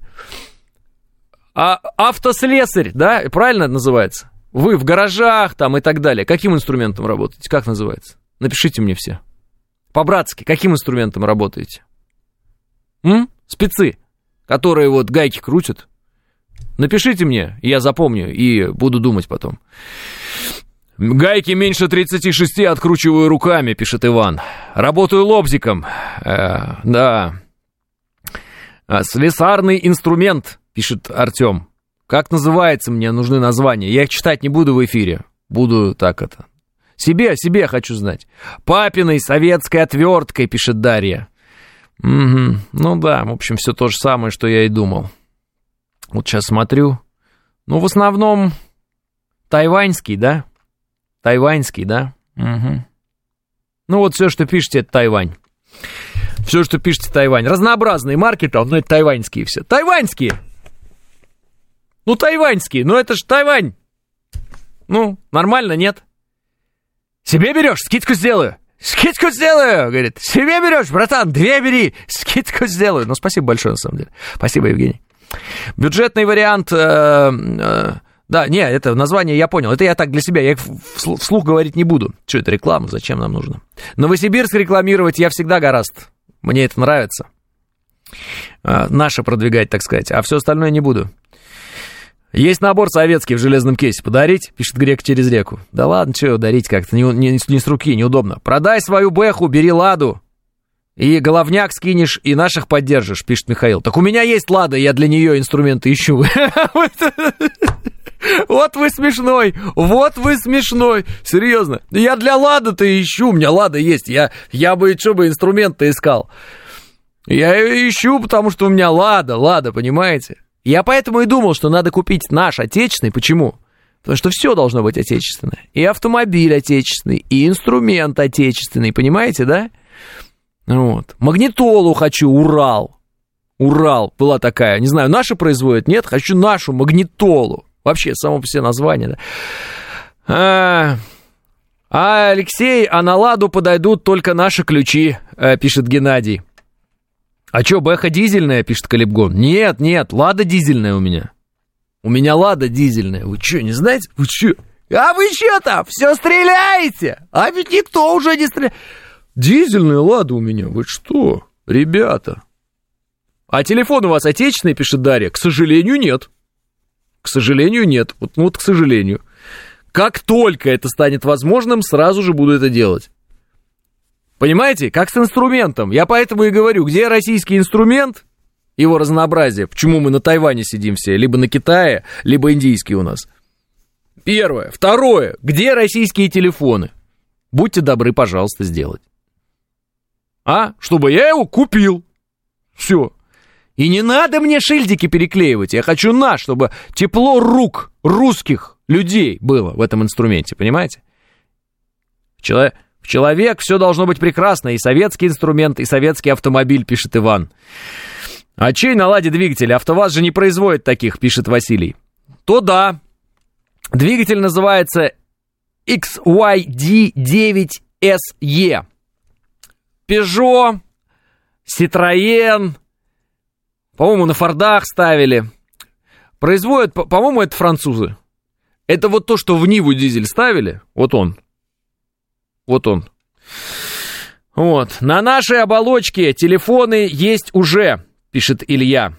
Speaker 2: А автослесарь, да, правильно это называется? Вы в гаражах там и так далее, каким инструментом работаете? Как называется? Напишите мне все. По-братски, каким инструментом работаете? М? Спецы, которые вот гайки крутят. Напишите мне, я запомню и буду думать потом. Гайки меньше тридцати шести откручиваю руками, пишет Иван. Работаю лобзиком. Э, да. Слесарный инструмент, пишет Артем. Как называется, мне нужны названия. Я их читать не буду в эфире. Буду так это. Себе, себе хочу знать. Папиной советской отверткой, пишет Дарья. Угу. Ну да, в общем, все то же самое, что я и думал. Вот сейчас смотрю. Ну, в основном, тайваньский, да? Тайваньский, да? Угу. Ну, вот все, что пишете, это Тайвань. Все, что пишете, Тайвань. Разнообразные марки там, но это тайваньские все. Тайваньские! Ну, тайваньские, ну это ж Тайвань. Ну, нормально, нет? Себе берешь, скидку сделаю. Скидку сделаю, говорит. Себе берешь, братан, две бери, скидку сделаю. Ну, спасибо большое, на самом деле. Спасибо, Евгений. Бюджетный вариант... Э, э, да, не, это название я понял. Это я так для себя, я их вслух говорить не буду. Что это, реклама, зачем нам нужно? Новосибирск рекламировать я всегда гораст. Мне это нравится. Э, наше продвигать, так сказать. А все остальное не буду. Есть набор советский в железном кейсе. Подарить, пишет Грек через реку. Да ладно, что дарить как-то, не, не, не с руки, неудобно. Продай свою бэху, бери ладу. И головняк скинешь, и наших поддержишь, пишет Михаил. Так у меня есть лада, я для нее инструменты ищу. Вот вы смешной, вот вы смешной. Серьезно, я для лада-то ищу, у меня лада есть. Я, я бы, что бы, инструмент-то искал. Я ее ищу, потому что у меня лада, лада, понимаете? Я поэтому и думал, что надо купить наш отечественный. Почему? Потому что все должно быть отечественное. И автомобиль отечественный, и инструмент отечественный, понимаете, да? Вот. Магнитолу хочу, Урал. Урал была такая, не знаю, наши производят, нет? Хочу нашу магнитолу. Вообще, само по себе название, да. А, а Алексей, а на ладу подойдут только наши ключи, пишет Геннадий. А что, бэха дизельная, пишет Калибгон? Нет, нет, лада дизельная у меня. У меня лада дизельная. Вы что, не знаете? Вы что? А вы что там? Все стреляете? А ведь никто уже не стреляет. Дизельная лада у меня. Вы что, ребята? А телефон у вас отечественный, пишет Дарья? К сожалению, нет. К сожалению, нет. Вот, ну вот, к сожалению. Как только это станет возможным, сразу же буду это делать. Понимаете, как с инструментом. Я поэтому и говорю, где российский инструмент, его разнообразие, почему мы на Тайване сидим все, либо на Китае, либо индийский у нас. Первое. Второе. Где российские телефоны? Будьте добры, пожалуйста, сделать. А? Чтобы я его купил. Все. И не надо мне шильдики переклеивать. Я хочу наш, чтобы тепло рук русских людей было в этом инструменте. Понимаете? Человек... В человек все должно быть прекрасно, и советский инструмент, и советский автомобиль, пишет Иван. А чей на ладе двигатель? АвтоВАЗ же не производит таких, пишет Василий. То да. Двигатель называется икс уай ди девять эс и. Peugeot, Citroën, по-моему, на Фордах ставили. Производят, по-моему, это французы. Это вот то, что в Ниву дизель ставили, вот он. Вот он. Вот. На нашей оболочке телефоны есть уже, пишет Илья.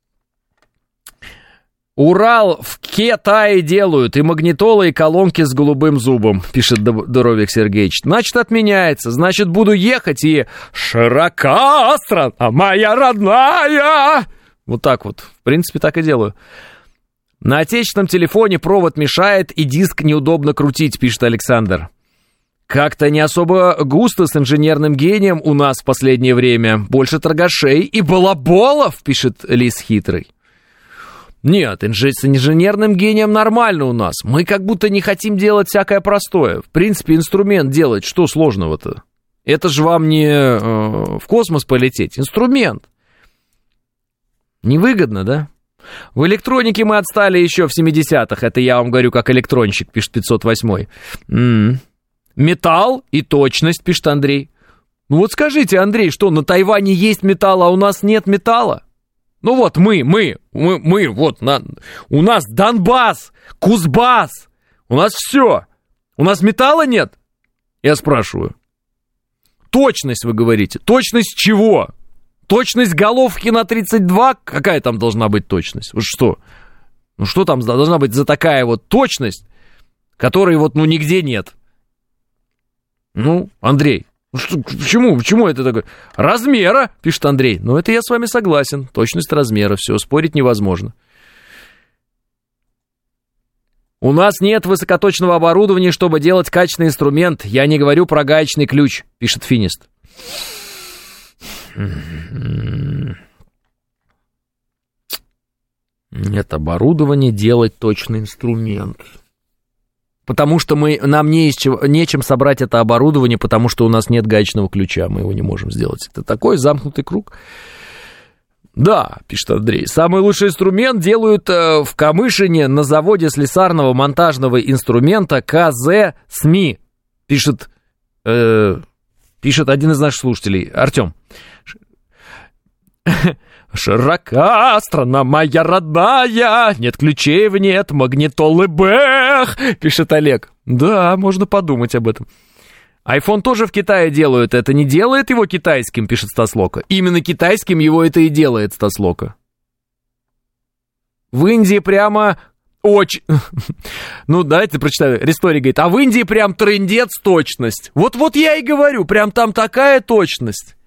Speaker 2: Урал в Китае делают, и магнитолы, и колонки с голубым зубом, пишет Доровик Сергеевич. Значит, отменяется. Значит, буду ехать и... Широка страна моя родная! Вот так вот. В принципе, так и делаю. На отечественном телефоне провод мешает, и диск неудобно крутить, пишет Александр. Как-то не особо густо с инженерным гением у нас в последнее время. Больше торгашей и балаболов, пишет Лис Хитрый. Нет, инж... с инженерным гением нормально у нас. Мы как будто не хотим делать всякое простое. В принципе, инструмент делать, что сложного-то? Это же вам не э, в космос полететь. Инструмент. Невыгодно, да? В электронике мы отстали еще в семидесятых. Это я вам говорю как электронщик, пишет пятьсот восемь. М-м. Металл и точность, пишет Андрей. Ну вот скажите, Андрей, что на Тайване есть металл, а у нас нет металла? Ну вот мы, мы, мы, мы, вот, на, у нас Донбасс, Кузбасс, у нас все. У нас металла нет? Я спрашиваю. Точность, вы говорите. Точность чего? Точность головки на тридцать два? Какая там должна быть точность? Вот что? Ну что там должна быть за такая вот точность, которой вот, ну, нигде нет? Ну, Андрей, что, почему, почему это такое? Размера, пишет Андрей. Ну, это я с вами согласен. Точность размера, все, спорить невозможно. У нас нет высокоточного оборудования, чтобы делать качественный инструмент. Я не говорю про гаечный ключ, пишет Финист. Нет оборудования делать точный инструмент. Потому что мы, нам не из чего, нечем собрать это оборудование, потому что у нас нет гаечного ключа, мы его не можем сделать. Это такой замкнутый круг. Да, пишет Андрей, самый лучший инструмент делают э, в Камышине на заводе слесарного монтажного инструмента КЗ СМИ, пишет, э, пишет один из наших слушателей, Артем. Широка страна моя родная, нет ключей в нет, магнитолы бэх, пишет Олег. Да, можно подумать об этом. Айфон тоже в Китае делают, это не делает его китайским, пишет Стас Лока. Именно китайским его это и делает, Стас Лока. В Индии прямо очень... Ну, давайте прочитаю. Ристори говорит, а в Индии прям трындец точность. Вот-вот я и говорю, прям там такая точность.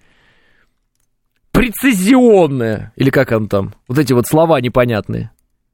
Speaker 2: Прецизионная, или как он там, вот эти вот слова непонятные.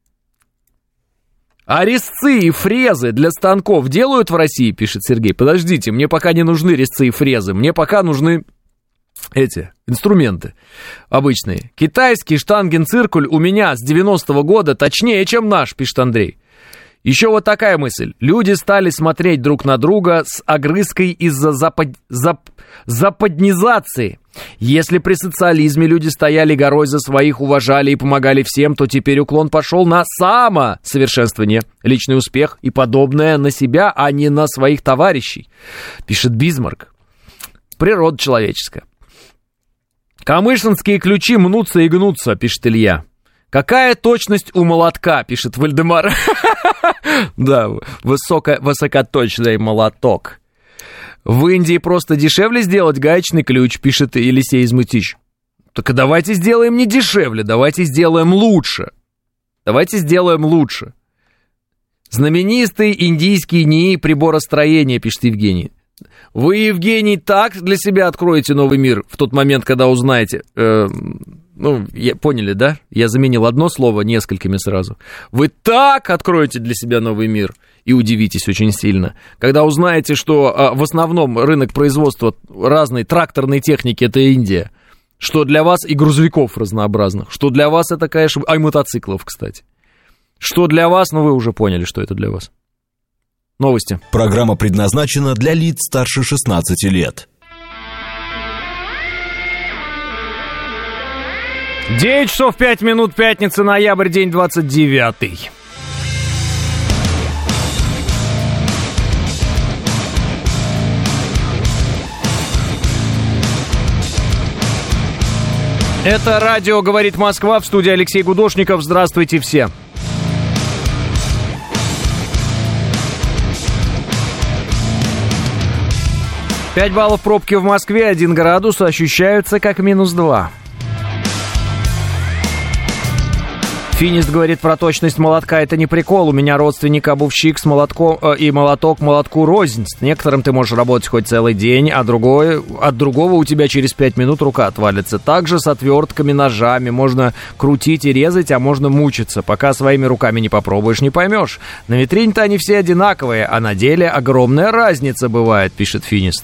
Speaker 2: А резцы и фрезы для станков делают в России, пишет Сергей. Подождите, мне пока не нужны резцы и фрезы, мне пока нужны эти инструменты обычные. Китайский штангенциркуль у меня с девяностого года точнее, чем наш, пишет Андрей. Еще вот такая мысль. Люди стали смотреть друг на друга с огрызкой из-за запад... зап... западнизации. Если при социализме люди стояли горой за своих, уважали и помогали всем, то теперь уклон пошел на самосовершенствование, личный успех и подобное на себя, а не на своих товарищей, пишет Бисмарк. Природа человеческая. Камышинские ключи мнутся и гнутся, пишет Илья. Какая точность у молотка, пишет Вальдемар. Да, высокоточный молоток. В Индии просто дешевле сделать гаечный ключ, пишет Елисей Измытич. Так давайте сделаем не дешевле, давайте сделаем лучше. Давайте сделаем лучше. Знаменитый индийский НИИ приборостроения, пишет Евгений. Вы, Евгений, так для себя откроете новый мир в тот момент, когда узнаете... Э, ну, я, поняли, да? Я заменил одно слово несколькими сразу. Вы так откроете для себя новый мир и удивитесь очень сильно, когда узнаете, что э, в основном рынок производства разной тракторной техники — это Индия. Что для вас и грузовиков разнообразных. Что для вас это, конечно... А и мотоциклов, кстати. Что для вас... Ну, вы уже поняли, что это для вас. Новости.
Speaker 1: Программа предназначена для лиц старше шестнадцати лет.
Speaker 2: девять часов пять минут, пятница, ноябрь, день двадцать девятый. Это радио «Говорит Москва», в студии Алексей Гудошников. Здравствуйте все. пять баллов пробки в Москве, один градус, ощущаются как минус два. Финист говорит про точность молотка. Это не прикол. У меня родственник обувщик с молотком, э, и молоток молотку рознь. С некоторым ты можешь работать хоть целый день, а другой, от другого у тебя через пять минут рука отвалится. Также с отвертками, ножами. Можно крутить и резать, а можно мучиться. Пока своими руками не попробуешь, не поймешь. На витрине-то они все одинаковые, а на деле огромная разница бывает, пишет Финист.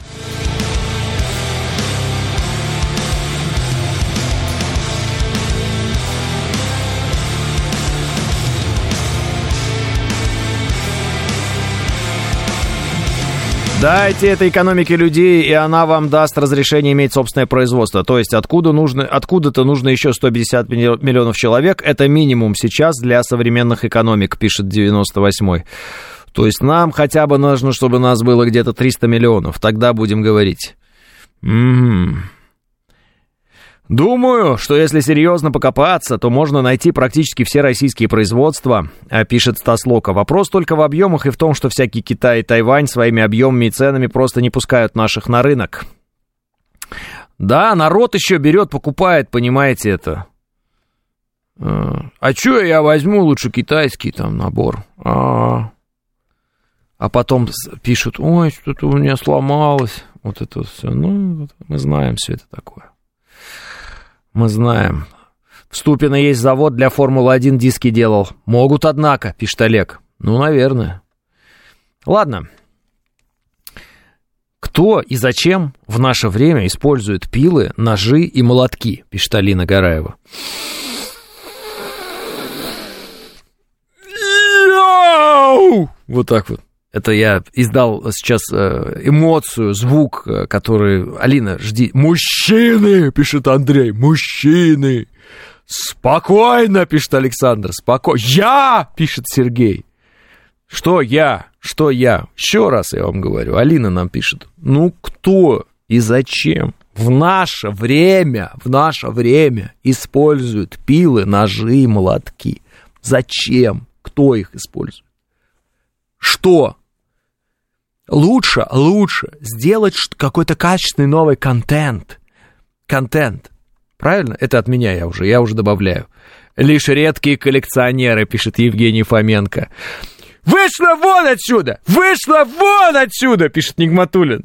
Speaker 2: Дайте этой экономике людей, и она вам даст разрешение иметь собственное производство. То есть откуда нужно, откуда-то нужно еще сто пятьдесят миллионов человек. Это минимум сейчас для современных экономик, пишет девяносто восьмой. То есть нам хотя бы нужно, чтобы нас было где-то триста миллионов. Тогда будем говорить. М-м-м. Думаю, что если серьезно покопаться, то можно найти практически все российские производства, пишет Стас Лока. Вопрос только в объемах и в том, что всякие Китай и Тайвань своими объемами и ценами просто не пускают наших на рынок. Да, народ еще берет, покупает, понимаете это. А что я возьму лучше китайский там набор? А, а потом пишут, ой, что-то у меня сломалось. Вот это все. Ну, мы знаем все это такое. Мы знаем. В Ступино есть завод для Формулы один, диски делал. Могут, однако, пишет Олег. Ну, наверное. Ладно. Кто и зачем в наше время использует пилы, ножи и молотки, пишет Алина Гараева. Вот так вот. Это я издал сейчас эмоцию, звук, который... Алина, жди. Мужчины, пишет Андрей, мужчины. Спокойно, пишет Александр, спокойно. Я, пишет Сергей. Что я? Что я? Еще раз я вам говорю. Алина нам пишет. Ну, кто и зачем в наше время, в наше время используют пилы, ножи и молотки? Зачем? Кто их использует? Что? Лучше, лучше сделать какой-то качественный новый контент. Контент. Правильно? Это от меня я уже, я уже добавляю. Лишь редкие коллекционеры, пишет Евгений Фоменко. Вышла вон отсюда! Вышла вон отсюда, пишет Нигматуллин.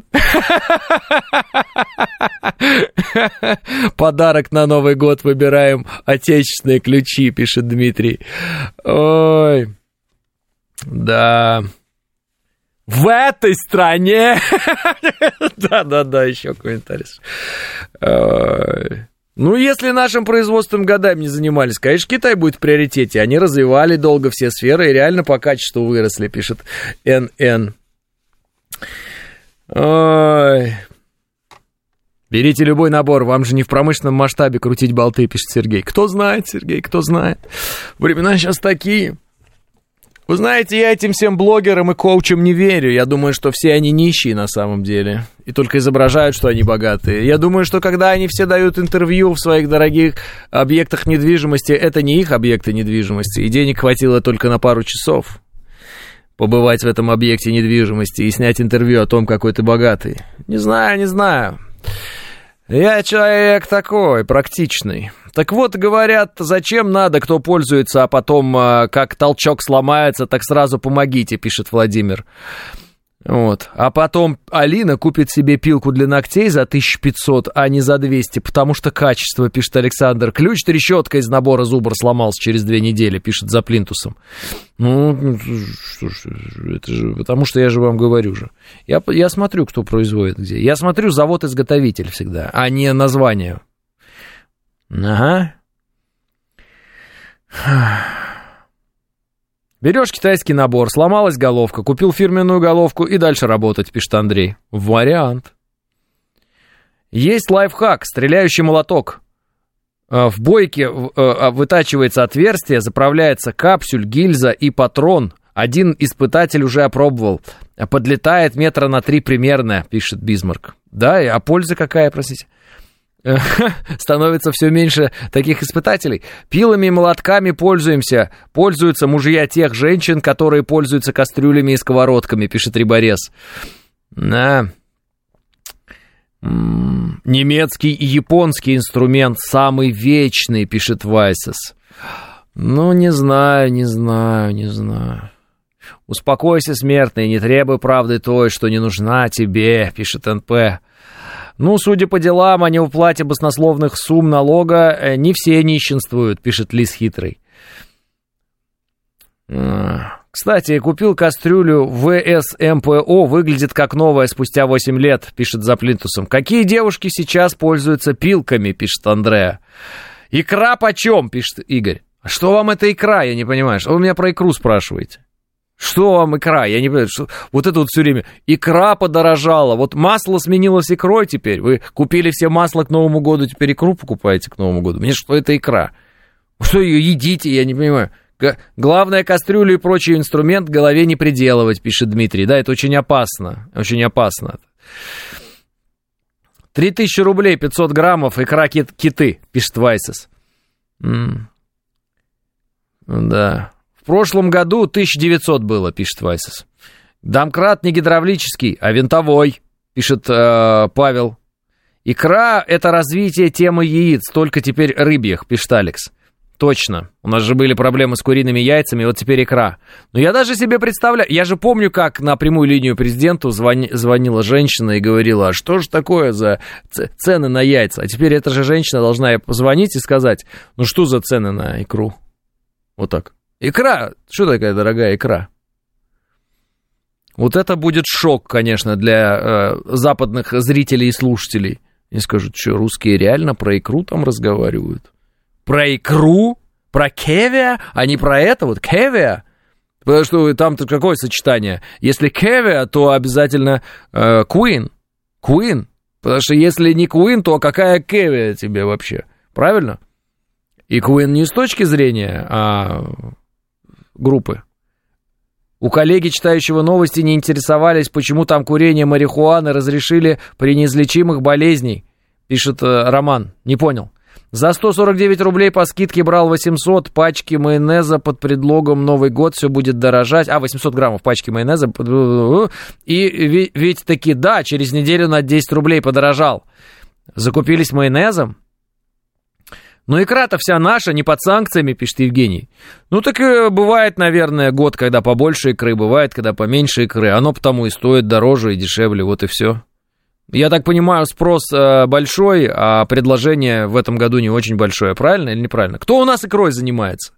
Speaker 2: Подарок на Новый год выбираем отечественные ключи, пишет Дмитрий. Ой. Да. В этой стране... Да-да-да, еще комментарий. Ну, если нашим производством годами не занимались, конечно, Китай будет в приоритете. Они развивали долго все сферы и реально по качеству выросли, пишет эн эн. Ой. Берите любой набор, вам же не в промышленном масштабе крутить болты, пишет Сергей. Кто знает, Сергей, кто знает. Времена сейчас такие... Вы знаете, я этим всем блогерам и коучам не верю. Я думаю, что все они нищие на самом деле. И только изображают, что они богатые. Я думаю, что когда они все дают интервью в своих дорогих объектах недвижимости, это не их объекты недвижимости. И денег хватило только на пару часов побывать в этом объекте недвижимости и снять интервью о том, какой ты богатый. Не знаю, не знаю. Я человек такой, практичный. Так вот, говорят, зачем надо, кто пользуется, а потом, как толчок сломается, так сразу помогите, пишет Владимир. Вот. А потом Алина купит себе пилку для ногтей за тысячу пятьсот, а не за двести, потому что качество, пишет Александр. Ключ-трещотка из набора Зубр сломался через две недели, пишет за плинтусом. Ну, что ж, это же, потому что я же вам говорю же. Я, я смотрю, кто производит где. Я смотрю завод-изготовитель всегда, а не название. Ага. Берешь китайский набор, сломалась головка, купил фирменную головку и дальше работать, пишет Андрей. Вариант. Есть лайфхак, стреляющий молоток. В бойке вытачивается отверстие, заправляется капсюль, гильза и патрон. Один испытатель уже опробовал. Подлетает метра на три примерно, пишет Бисмарк. Да, а польза какая, простите? Становится все меньше таких испытателей. Пилами и молотками пользуемся. Пользуются мужья тех женщин, которые пользуются кастрюлями и сковородками, пишет Риборез. Да. М-м, немецкий и японский инструмент самый вечный, пишет Вайсес. Ну, не знаю, не знаю, не знаю. Успокойся, смертный, не требуй правды той, что не нужна тебе, пишет эн пэ. Ну, судя по делам о неуплате баснословных сумм налога, не все нищенствуют, пишет Лис Хитрый. Кстати, купил кастрюлю вэ эс эм пэ о, выглядит как новая спустя восемь лет, пишет за плинтусом. Какие девушки сейчас пользуются пилками, пишет Андреа. Икра почем, пишет Игорь. А что вам эта икра, я не понимаю. Что вы меня про икру спрашиваете? Что вам икра? Я не понимаю. Что... Вот это вот все время. Икра подорожала. Вот масло сменилось икрой теперь. Вы купили все масло к Новому году, теперь икру покупаете к Новому году. Мне что это икра? Что ее едите, я не понимаю. Г- главное, кастрюлю и прочий инструмент в голове не приделывать, пишет Дмитрий. Да, это очень опасно. Очень опасно. Три тысячи рублей, пятьсот граммов, икра кит- киты, пишет Вайсес. М-м. Да. В прошлом году тысяча девятьсот было, пишет Вайсес. Домкрат не гидравлический, а винтовой, пишет э, Павел. Икра — это развитие темы яиц, только теперь рыбьих, пишет Алекс. Точно. У нас же были проблемы с куриными яйцами, вот теперь икра. Но я даже себе представляю... Я же помню, как на прямую линию президенту звони, звонила женщина и говорила, а что же такое за цены на яйца? А теперь эта же женщина должна ей позвонить и сказать, ну что за цены на икру? Вот так. Икра! Что такая дорогая икра? Вот это будет шок, конечно, для э, западных зрителей и слушателей. Они скажут, что русские реально про икру там разговаривают? Про икру? Про кевиа? А не про это вот кевиа? Потому что там-то какое сочетание? Если кевиа, то обязательно э, queen. Queen. Потому что если не queen, то какая кевиа тебе вообще? Правильно? И queen не с точки зрения а, группы. У коллеги, читающего новости, не интересовались, почему там курение марихуаны разрешили при неизлечимых болезней, пишет э, Роман. Не понял. За сто сорок девять рублей по скидке брал восемьсот пачки майонеза под предлогом Новый год, все будет дорожать. А, восемьсот граммов пачки майонеза. И ведь таки, да, через неделю на десять рублей подорожал. Закупились майонезом? Ну, икра-то вся наша, не под санкциями, пишет Евгений. Ну, так и бывает, наверное, год, когда побольше икры, бывает, когда поменьше икры. Оно потому и стоит дороже и дешевле, вот и все. Я так понимаю, спрос э, большой, а предложение в этом году не очень большое. Правильно или неправильно? Кто у нас икрой занимается?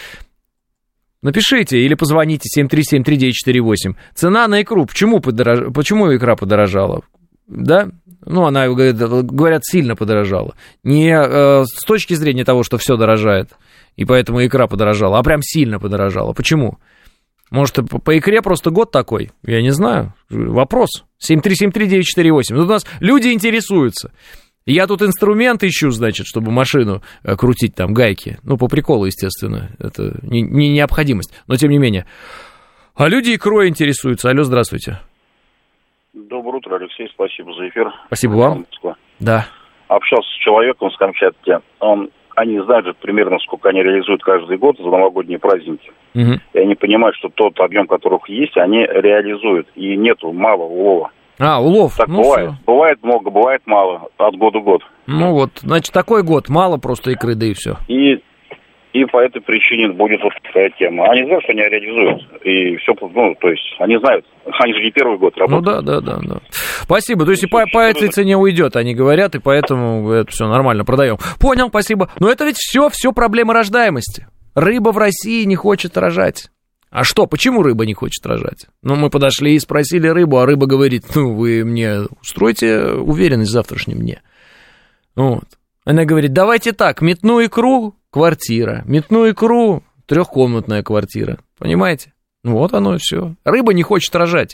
Speaker 2: Напишите или позвоните семь три семь три девять четыре восемь. Цена на икру. Почему, подорож... Почему икра подорожала? Да? Ну, она, говорят, сильно подорожала. Не э, с точки зрения того, что все дорожает, и поэтому икра подорожала, а прям сильно подорожала. Почему? Может, по, по икре просто год такой? Я не знаю. Вопрос. семь три семь три девять четыре восемь. Тут у нас люди интересуются. Я тут инструмент ищу, значит, чтобы машину э, крутить, там, гайки. Ну, по приколу, естественно. Это не, не необходимость, но тем не менее. А люди икрой интересуются. Алло, здравствуйте.
Speaker 3: Доброе утро, Алексей, спасибо за эфир.
Speaker 2: Спасибо вам. Да.
Speaker 3: Общался с человеком с Камчатки. Он, они знают же примерно, сколько они реализуют каждый год за новогодние праздники. Угу. И они понимают, что тот объем, которых есть, они реализуют. И нету мало улова.
Speaker 2: А, улов.
Speaker 3: Так
Speaker 2: ну,
Speaker 3: бывает.
Speaker 2: Все.
Speaker 3: Бывает много, бывает мало. От года в год.
Speaker 2: Ну вот, значит, такой год. Мало просто икры, да и все.
Speaker 3: И... И по этой причине будет вот такая тема. Они знают, что они реализуют. И все, ну, то есть, они знают. Они же не первый год работают.
Speaker 2: Ну да, да, да, да. Спасибо. То есть, и по, по этой цене уйдет, они говорят, и поэтому говорят, все нормально, продаем. Понял, спасибо. Но это ведь все, все проблема рождаемости. Рыба в России не хочет рожать. А что, почему рыба не хочет рожать? Ну, мы подошли и спросили рыбу, а рыба говорит, ну, вы мне устройте уверенность в завтрашнем дне. Вот. Она говорит, давайте так, метну икру, квартира, метну икру, трехкомнатная квартира. Понимаете? Ну вот оно и все. Рыба не хочет рожать.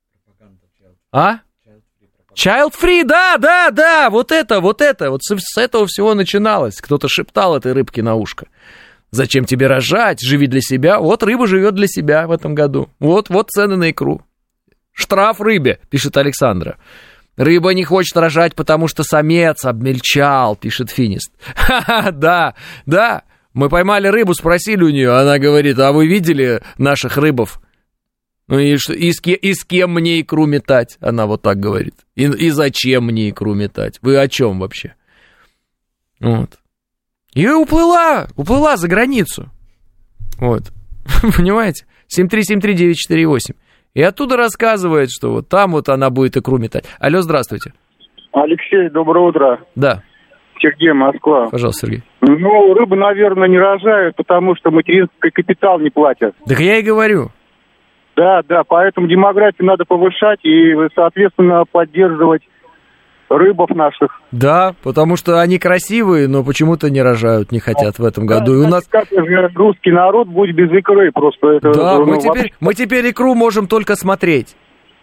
Speaker 2: А? Child free, да, да, да, вот это, вот это, вот с, с этого всего начиналось. Кто-то шептал этой рыбке на ушко. Зачем тебе рожать? Живи для себя. Вот рыба живет для себя в этом году. Вот, вот цены на икру. Штраф рыбе, пишет Александра. Рыба не хочет рожать, потому что самец обмельчал, пишет Финист. Ха-ха, да, да. Мы поймали рыбу, спросили у нее, она говорит, а вы видели наших рыбов? Ну и, что, и, с, кем, и с кем мне икру метать? Она вот так говорит. И, и зачем мне икру метать? Вы о чем вообще? Вот. И уплыла, уплыла за границу. Вот. Понимаете? семь три семь три девять четыре восемь. И оттуда рассказывает, что вот там вот она будет икру метать. Алло, здравствуйте.
Speaker 4: Алексей, доброе утро.
Speaker 2: Да.
Speaker 4: Сергей, Москва.
Speaker 2: Пожалуйста, Сергей.
Speaker 4: Ну, рыбы, наверное, не рожают, потому что материнский капитал не платят.
Speaker 2: Так я и говорю.
Speaker 4: Да, да, поэтому демографию надо повышать и, соответственно, поддерживать рыбов наших.
Speaker 2: Да, потому что они красивые, но почему-то не рожают, не хотят в этом году.
Speaker 4: Да,
Speaker 2: и у нас...
Speaker 4: Как же русский народ будет без икры просто. Это,
Speaker 2: да,
Speaker 4: ну,
Speaker 2: мы, теперь,
Speaker 4: вообще...
Speaker 2: мы теперь икру можем только смотреть.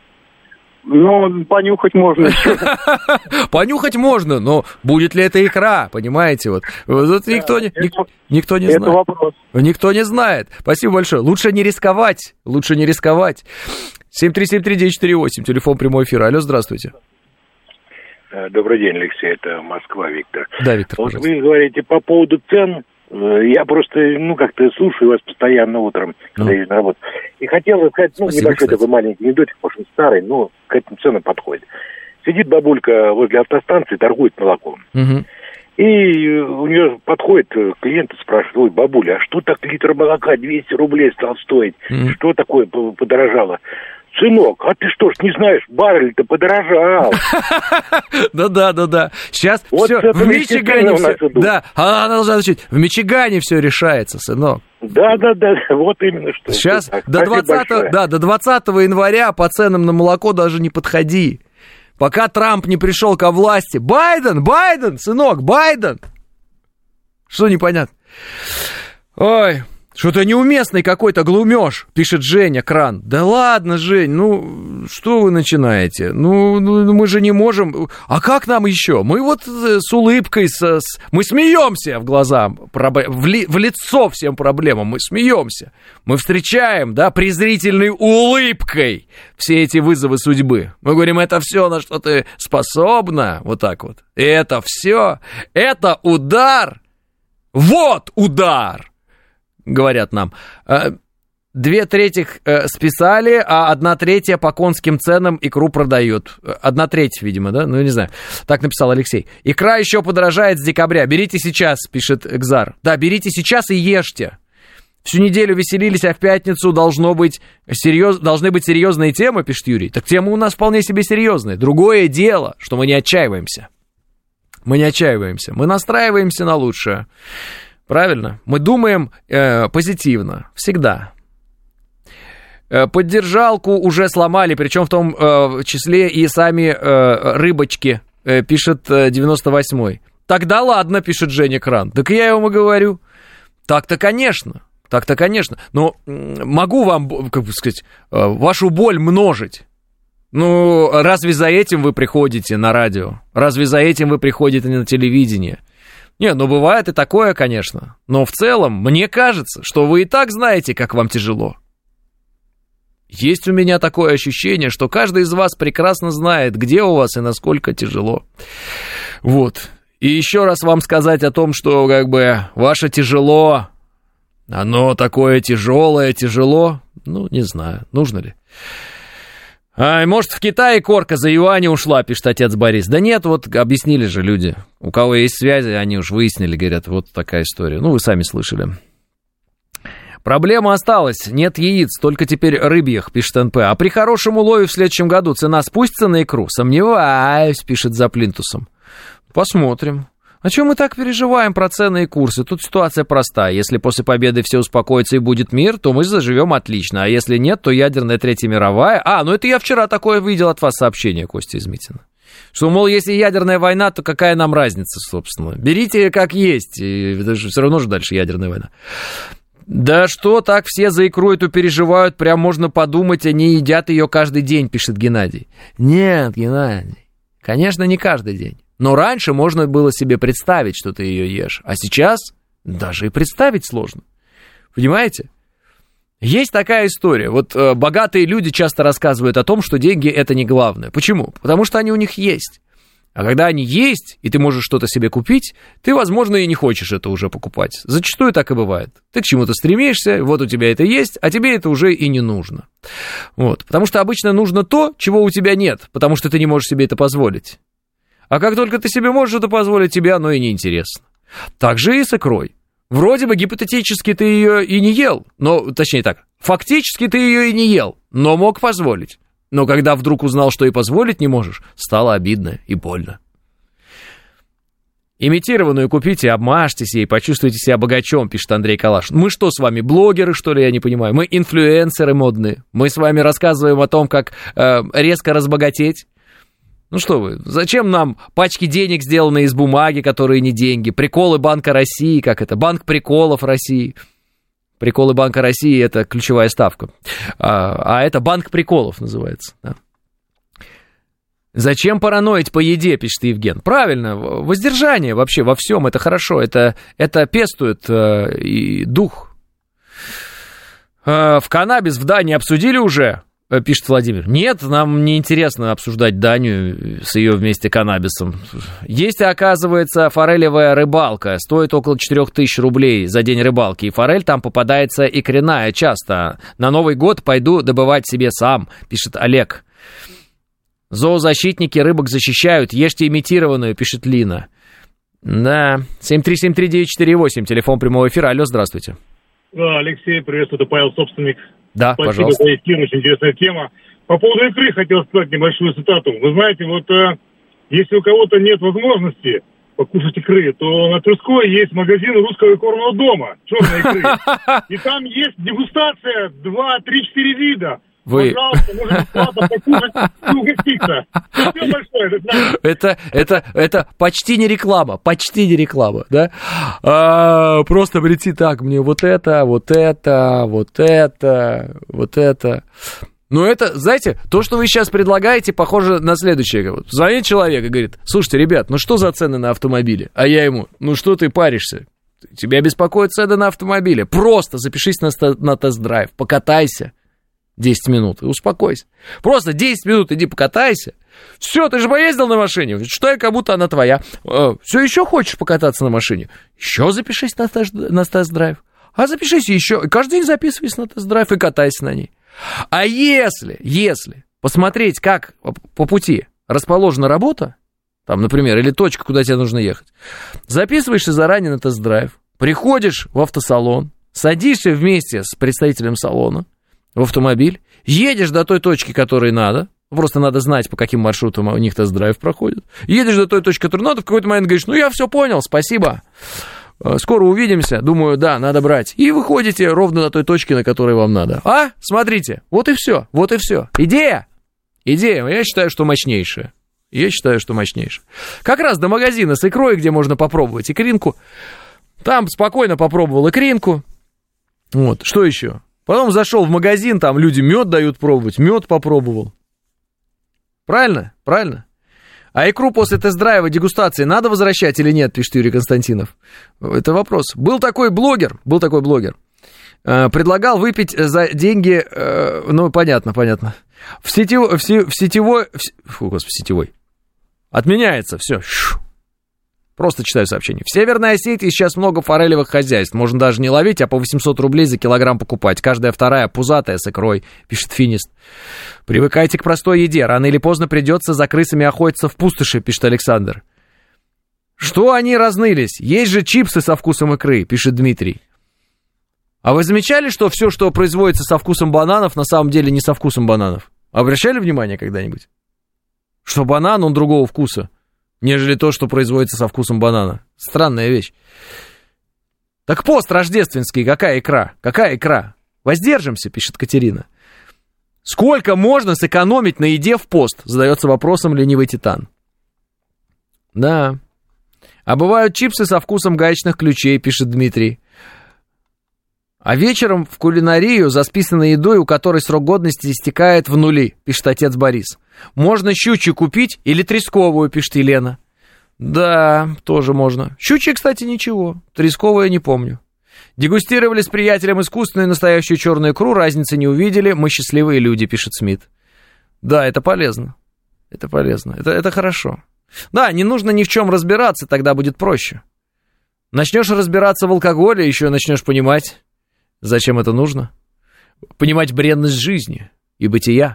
Speaker 4: Ну, понюхать можно.
Speaker 2: Понюхать можно, но будет ли это икра, понимаете? Вот, вот никто, не, никто, никто не знает.
Speaker 4: Это вопрос.
Speaker 2: Никто не знает. Спасибо большое. Лучше не рисковать. Лучше не рисковать. семь три семь три девять четыре восемь, телефон прямой эфира. Алло, здравствуйте.
Speaker 5: Добрый день, Алексей, это Москва, Виктор.
Speaker 2: Да, Виктор,
Speaker 5: вот
Speaker 2: пожалуйста.
Speaker 5: Вы говорите по поводу цен. Я просто, ну, как-то слушаю вас постоянно утром, когда
Speaker 2: ну.
Speaker 5: еду на работу. И хотел сказать, ну,
Speaker 2: Спасибо,
Speaker 5: небольшой
Speaker 2: кстати.
Speaker 5: такой маленький анекдотик, потому что старый, но к этим ценам подходит. Сидит бабулька возле автостанции, торгует молоком.
Speaker 2: Угу.
Speaker 5: И у нее подходит клиент и спрашивает: ой, бабуля, а что так литр молока двести рублей стал стоить?
Speaker 2: Угу.
Speaker 5: Что такое подорожало? Сынок, а ты что ж не знаешь, баррель-то подорожал.
Speaker 2: Да-да, да-да. Сейчас
Speaker 5: Вот
Speaker 2: все
Speaker 5: это
Speaker 2: в Мичигане все.
Speaker 5: все.
Speaker 2: Да, а она должна отвечать. В Мичигане все решается, сынок.
Speaker 5: Да, да, да, вот именно что.
Speaker 2: Сейчас
Speaker 5: Так,
Speaker 2: до двадцатого, да, до двадцатого января по ценам на молоко даже не подходи. Пока Трамп не пришел ко власти. Байден, Байден, сынок, Байден. Что непонятно? Ой, что-то неуместный какой-то глумеж, пишет Женя Кран. Да ладно, Жень, ну, что вы начинаете? Ну, ну мы же не можем... А как нам еще? Мы вот с улыбкой, с, с... мы смеемся в глаза, в, ли, в лицо всем проблемам, мы смеемся. Мы встречаем, да, презрительной улыбкой все эти вызовы судьбы. Мы говорим, это все, на что ты способна, вот так вот. И это все, это удар, вот удар. Говорят нам. Две трети списали, а одна третья по конским ценам икру продают. Одна треть, видимо, да? Ну, не знаю. Так написал Алексей. Икра еще подорожает с декабря. Берите сейчас, пишет Экзар. Да, берите сейчас и ешьте. Всю неделю веселились, а в пятницу должно быть серьез... должны быть серьезные темы, пишет Юрий. Так темы у нас вполне себе серьезные. Другое дело, что мы не отчаиваемся. Мы не отчаиваемся. Мы настраиваемся на лучшее. Правильно? Мы думаем э, позитивно. Всегда. Э, поддержалку уже сломали, причем в том э, числе и сами э, рыбочки, э, пишет э, девяносто восьмой. Тогда ладно, пишет Женя Кран. Так я ему говорю. Так-то, конечно. Так-то, конечно. Но э, могу вам, как бы сказать, э, вашу боль множить. Ну, разве за этим вы приходите на радио? Разве за этим вы приходите на телевидение? Не, ну бывает и такое, конечно. Но в целом, мне кажется, что вы и так знаете, как вам тяжело. Есть у меня такое ощущение, что каждый из вас прекрасно знает, где у вас и насколько тяжело. Вот. И еще раз вам сказать о том, что как бы ваше тяжело, оно такое тяжелое, тяжело, ну, не знаю, нужно ли. А, может, в Китае корка за юани ушла, пишет отец Борис. Да нет, вот объяснили же люди. У кого есть связи, они уж выяснили, говорят, вот такая история. Ну, вы сами слышали. Проблема осталась. Нет яиц, только теперь рыбьих, пишет эн пэ. А при хорошем улове в следующем году цена спустится на икру? Сомневаюсь, пишет за плинтусом. Посмотрим. А чего мы так переживаем про цены и курсы? Тут ситуация простая. Если после победы все успокоится и будет мир, то мы заживем отлично. А если нет, то ядерная Третья мировая... А, ну это я вчера такое видел от вас сообщение, Костя из Митина. Что, мол, если ядерная война, то какая нам разница, собственно? Берите как есть. И все равно же дальше ядерная война. Да что так все за икру эту переживают, прям можно подумать, они едят ее каждый день, пишет Геннадий. Нет, Геннадий, конечно, не каждый день. Но раньше можно было себе представить, что ты ее ешь. А сейчас даже и представить сложно. Понимаете? Есть такая история. Вот э, богатые люди часто рассказывают о том, что деньги это не главное. Почему? Потому что они у них есть. А когда они есть, и ты можешь что-то себе купить, ты, возможно, и не хочешь это уже покупать. Зачастую так и бывает. Ты к чему-то стремишься, вот у тебя это есть, а тебе это уже и не нужно. Вот. Потому что обычно нужно то, чего у тебя нет, потому что ты не можешь себе это позволить. А как только ты себе можешь это позволить, тебе оно и не интересно. Так же и с икрой. Вроде бы гипотетически ты ее и не ел, но, точнее так, фактически ты ее и не ел, но мог позволить. Но когда вдруг узнал, что и позволить не можешь, стало обидно и больно. Имитированную купите, обмажьтесь ей, почувствуйте себя богачом, пишет Андрей Калаш. Мы что с вами, блогеры, что ли, я не понимаю? Мы инфлюенсеры модные. Мы с вами рассказываем о том, как э, резко разбогатеть. Ну что вы, зачем нам пачки денег, сделанные из бумаги, которые не деньги? Приколы Банка России, как это? Банк приколов России. Приколы Банка России – это ключевая ставка. А, а это банк приколов называется. Да. Зачем параноить по еде, пишет Евген. Правильно, воздержание вообще во всем, это хорошо. Это, это пестует э, и дух. Э, в каннабис в Дании обсудили уже, пишет Владимир. Нет, нам не интересно обсуждать Данию с ее вместе каннабисом. Есть, оказывается, форелевая рыбалка. Стоит около четырех тысяч рублей за день рыбалки. И форель там попадается икряная часто. На Новый год пойду добывать себе сам, пишет Олег. Зоозащитники рыбок защищают. Ешьте имитированную, пишет Лина. Да, семь три семь три девять четыре восемь, телефон прямого эфира. Алло, здравствуйте.
Speaker 6: Да, Алексей, приветствую, это Павел, собственник.
Speaker 2: Да,
Speaker 6: Спасибо
Speaker 2: пожалуйста.
Speaker 6: за эфир, очень интересная тема. По поводу икры хотел сказать небольшую цитату. Вы знаете, вот э, если у кого-то нет возможности покушать икры, то на Тверской есть магазин русского икорного дома, черной икры. И там есть дегустация два, три, четыре вида.
Speaker 2: Вы...
Speaker 6: Пожалуйста, можно бесплатно покушать и угоститься. Спасибо большое.
Speaker 2: Это, это, это почти не реклама, почти не реклама, да? А, просто прийти так, мне вот это, вот это, вот это, вот это. Ну, это, знаете, то, что вы сейчас предлагаете, похоже на следующее. Звонит человек и говорит: слушайте, ребят, ну что за цены на автомобили? А я ему: ну что ты паришься? Тебя беспокоят цены на автомобили. Просто запишись на, на тест-драйв, покатайся. десять минут, и успокойся. Просто десять минут иди покатайся. Все, ты же поездил на машине. Считай, как будто она твоя. Все, еще хочешь покататься на машине? Еще запишись на, тест, на тест-драйв. А запишись еще. Каждый день записывайся на тест-драйв и катайся на ней. А если, если посмотреть, как по пути расположена работа, там, например, или точка, куда тебе нужно ехать, записываешься заранее на тест-драйв, приходишь в автосалон, садишься вместе с представителем салона в автомобиль, едешь до той точки, которой надо, просто надо знать, по каким маршрутам у них тест-драйв проходит, едешь до той точки, которой надо, в какой-то момент говоришь: ну, я все понял, спасибо, скоро увидимся, думаю, да, надо брать, и выходите ровно до той точки, на которой вам надо. А, смотрите, вот и все, вот и все. Идея, идея, я считаю, что мощнейшая, я считаю, что мощнейшая. Как раз до магазина с икрой, где можно попробовать икринку, там спокойно попробовал икринку, вот, что еще? Потом зашел в магазин, там люди мед дают пробовать, мед попробовал. Правильно? Правильно? А икру после тест-драйва, дегустации надо возвращать или нет, пишет Юрий Константинов. Это вопрос. Был такой блогер, был такой блогер, предлагал выпить за деньги, ну, понятно, понятно, в сетевой, в сетевой, фу, господи, сетевой. Отменяется, все. Просто читаю сообщение. В Северной Осетии сейчас много форелевых хозяйств. Можно даже не ловить, а по восемьсот рублей за килограмм покупать. Каждая вторая пузатая с икрой, пишет Финист. Привыкайте к простой еде. Рано или поздно придется за крысами охотиться в пустоши, пишет Александр. Что они разнылись? Есть же чипсы со вкусом икры, пишет Дмитрий. А вы замечали, что все, что производится со вкусом бананов, на самом деле не со вкусом бананов? Обращали внимание когда-нибудь? Что банан, он другого вкуса, нежели то, что производится со вкусом банана. Странная вещь. Так пост рождественский, какая икра? Какая икра? Воздержимся, пишет Катерина. Сколько можно сэкономить на еде в пост? Задается вопросом ленивый Титан. Да. А бывают чипсы со вкусом гаечных ключей, пишет Дмитрий. А вечером в кулинарию за списанной едой, у которой срок годности истекает в нули, пишет отец Борис. Можно щучью купить или тресковую, пишет Елена. Да, тоже можно. Щучья, кстати, ничего. Тресковая не помню. Дегустировали с приятелем искусственную и настоящую черную икру, разницы не увидели, мы счастливые люди, пишет Смит. Да, это полезно. Это полезно. Это, это хорошо. Да, не нужно ни в чем разбираться, тогда будет проще. Начнешь разбираться в алкоголе, еще начнешь понимать, зачем это нужно. Понимать бренность жизни и бытия.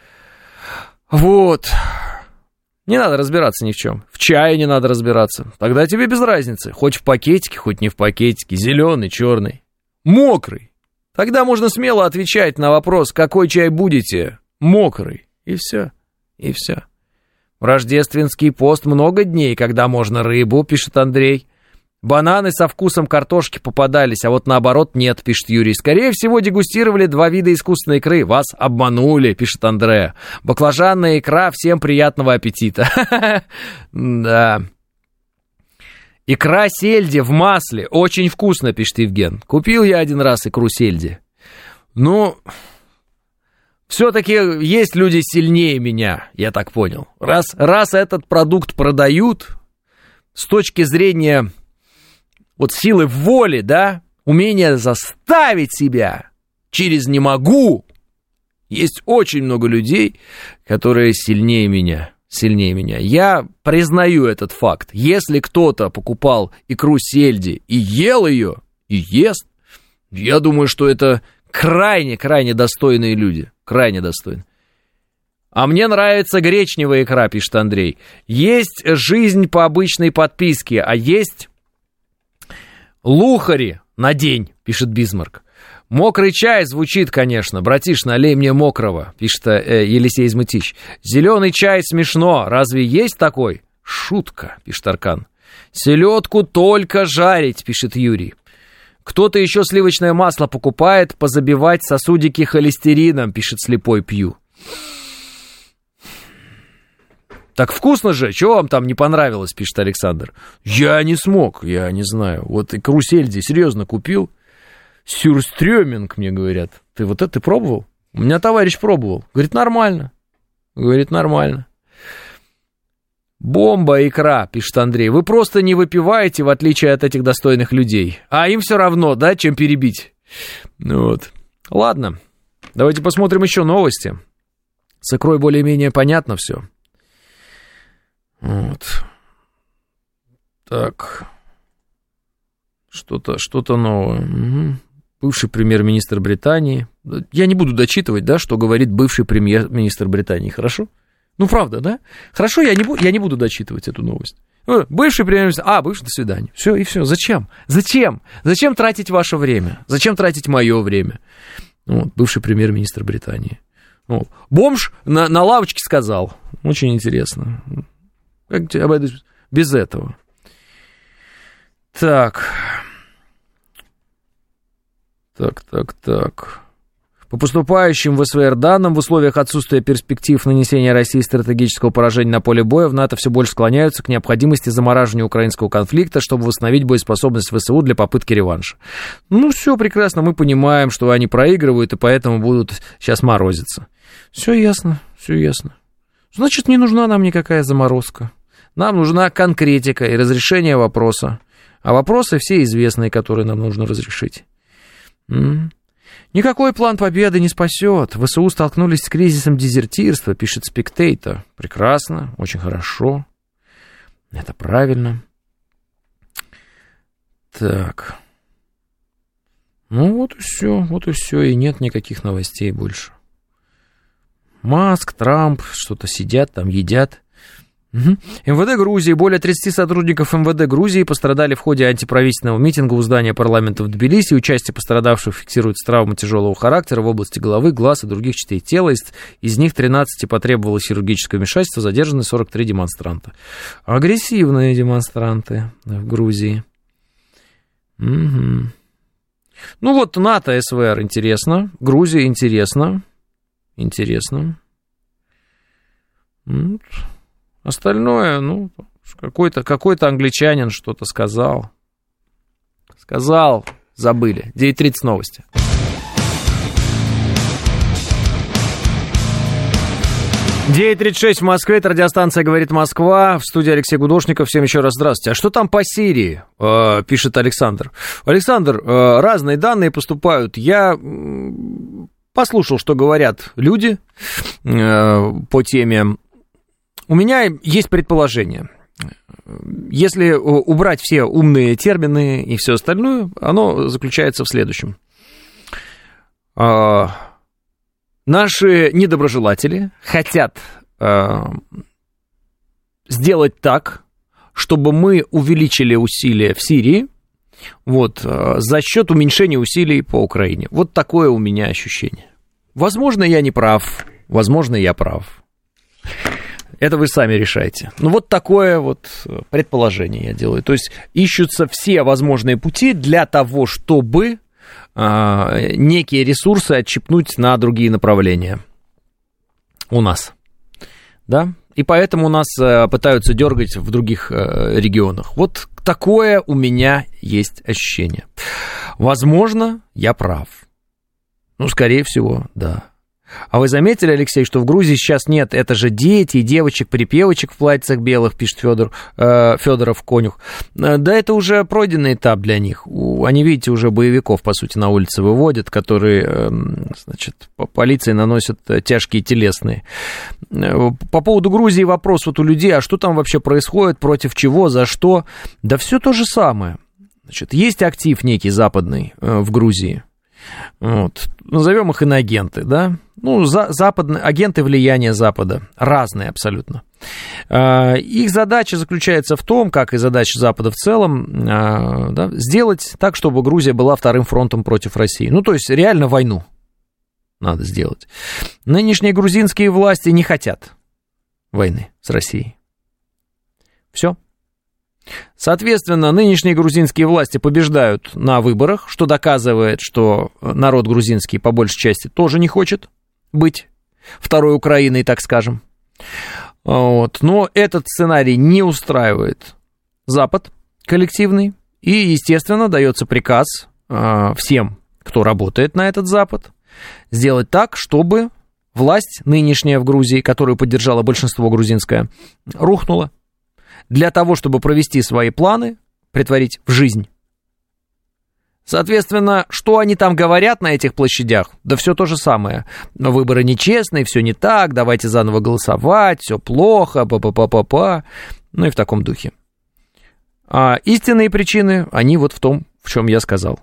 Speaker 2: Вот. Не надо разбираться ни в чем. В чае не надо разбираться. Тогда тебе без разницы. Хоть в пакетике, хоть не в пакетике. Зеленый, черный. Мокрый. Тогда можно смело отвечать на вопрос, какой чай будете. Мокрый. И все. И все. В рождественский пост много дней, когда можно рыбу, пишет Андрей. Бананы со вкусом картошки попадались, а вот наоборот нет, пишет Юрий. Скорее всего, дегустировали два вида искусственной икры. Вас обманули, пишет Андреа. Баклажанная икра, всем приятного аппетита. Да. Икра сельди в масле, очень вкусно, пишет Евген. Купил я один раз икру сельди. Ну, все-таки есть люди сильнее меня, я так понял. Раз, раз этот продукт продают, с точки зрения... Вот силы воли, да, умение заставить себя через «не могу». Есть очень много людей, которые сильнее меня, сильнее меня. Я признаю этот факт. Если кто-то покупал икру сельди и ел ее, и ест, я думаю, что это крайне-крайне достойные люди. Крайне достойные. А мне нравится гречневая икра, пишет Андрей. Есть жизнь по обычной подписке, а есть... Лухари на день, пишет Бисмарк. Мокрый чай звучит, конечно. Братиш, налей мне мокрого, пишет э, Елисей Измытищ. Зеленый чай смешно. Разве есть такой? Шутка, пишет Аркан. Селедку только жарить, пишет Юрий. Кто-то еще сливочное масло покупает, позабивать сосудики холестерином, пишет Слепой Пью. Так вкусно же, чего вам там не понравилось, пишет Александр. Я не смог, я не знаю. Вот икру сельди серьезно купил. Сюрстрёминг, мне говорят. Ты вот это пробовал? У меня товарищ пробовал. Говорит, нормально. Говорит, нормально. Бомба икра, пишет Андрей. Вы просто не выпиваете, в отличие от этих достойных людей. А им все равно, да, чем перебить. Вот. Ладно, давайте посмотрим еще новости. С икрой более-менее понятно все. Вот. Так. Что-то, что-то новое. Угу. Бывший премьер-министр Британии. Я не буду дочитывать, да, что говорит бывший премьер-министр Британии, хорошо? Ну, правда, да? Хорошо, я не, бу- я не буду дочитывать эту новость. Бывший премьер-министр... А, бывший, до свидания. Все, и все. Зачем? Зачем? Зачем тратить ваше время? Зачем тратить мое время? Вот, бывший премьер-министр Британии. Вот. Бомж на, на лавочке сказал. Очень интересно. Как тебе обойдешь без этого? Так. Так, так, так. По поступающим в СВР данным, в условиях отсутствия перспектив нанесения России стратегического поражения на поле боя, в НАТО все больше склоняются к необходимости замораживания украинского конфликта, чтобы восстановить боеспособность ВСУ для попытки реванша. Ну, все прекрасно, мы понимаем, что они проигрывают, и поэтому будут сейчас морозиться. Все ясно, все ясно. Значит, не нужна нам никакая заморозка. Нам нужна конкретика и разрешение вопроса. А вопросы все известные, которые нам нужно разрешить. М-м. Никакой план победы не спасет. ВСУ столкнулись с кризисом дезертирства, пишет Спектейтор. Прекрасно, очень хорошо. Это правильно. Так. Ну вот и все, вот и все. И нет никаких новостей больше. Маск, Трамп, что-то сидят там, едят. Угу. МВД Грузии. Более тридцати сотрудников МВД Грузии пострадали в ходе антиправительственного митинга у здания парламента в Тбилиси. Участие пострадавших фиксируется травмы тяжелого характера в области головы, глаз и других частей тела. Из, из них тринадцати потребовалось хирургическое вмешательство, задержаны сорок три демонстранта. Агрессивные демонстранты в Грузии. Угу. Ну вот НАТО, СВР интересно, Грузия интересно. Интересно. Вот. Остальное, ну, какой-то, какой-то англичанин что-то сказал. Сказал, забыли. девять тридцать новости. девять тридцать шесть в Москве, это радиостанция «Говорит Москва», в студии Алексей Гудошников. Всем еще раз здравствуйте. А что там по Сирии, э, пишет Александр. Александр, э, разные данные поступают. Я послушал, что говорят люди э, по теме У меня есть предположение. Если убрать все умные термины и все остальное, оно заключается в следующем. Наши недоброжелатели хотят сделать так, чтобы мы увеличили усилия в Сирии, вот, за счет уменьшения усилий по Украине. Вот такое у меня ощущение. Возможно, я не прав, возможно, я прав. Это вы сами решаете. Ну, вот такое вот предположение я делаю. То есть ищутся все возможные пути для того, чтобы а, некие ресурсы отщипнуть на другие направления у нас. Да? И поэтому нас а, пытаются дергать в других а, регионах. Вот такое у меня есть ощущение. Возможно, я прав. Ну, скорее всего, да. А вы заметили, Алексей, что в Грузии сейчас нет, это же дети и девочек-припевочек в платьицах белых, пишет Федор, э, Федоров Конюх. Да это уже пройденный этап для них. Они, видите, уже боевиков, по сути, на улице выводят, которые, э, значит, по полиции наносят тяжкие телесные. По поводу Грузии вопрос вот у людей, а что там вообще происходит, против чего, за что? Да все то же самое. Значит, есть актив некий западный э, в Грузии. Вот. Назовем их иноагенты, да? Ну, за, западные, агенты влияния Запада, разные абсолютно. А, их задача заключается в том, как и задача Запада в целом, а, да, сделать так, чтобы Грузия была вторым фронтом против России. Ну, то есть, реально войну надо сделать. Нынешние грузинские власти не хотят войны с Россией. Все. Соответственно, нынешние грузинские власти побеждают на выборах, что доказывает, что народ грузинский по большей части тоже не хочет быть второй Украиной, так скажем. Вот. Но этот сценарий не устраивает Запад коллективный, и, естественно, дается приказ э, всем, кто работает на этот Запад, сделать так, чтобы власть нынешняя в Грузии, которую поддержало большинство грузинское, рухнула. Для того, чтобы провести свои планы, претворить в жизнь. Соответственно, что они там говорят на этих площадях? Да все то же самое. Выборы нечестные, все не так, давайте заново голосовать, все плохо, па-па-па-па-па. Ну и в таком духе. А истинные причины, они вот в том, в чем я сказал.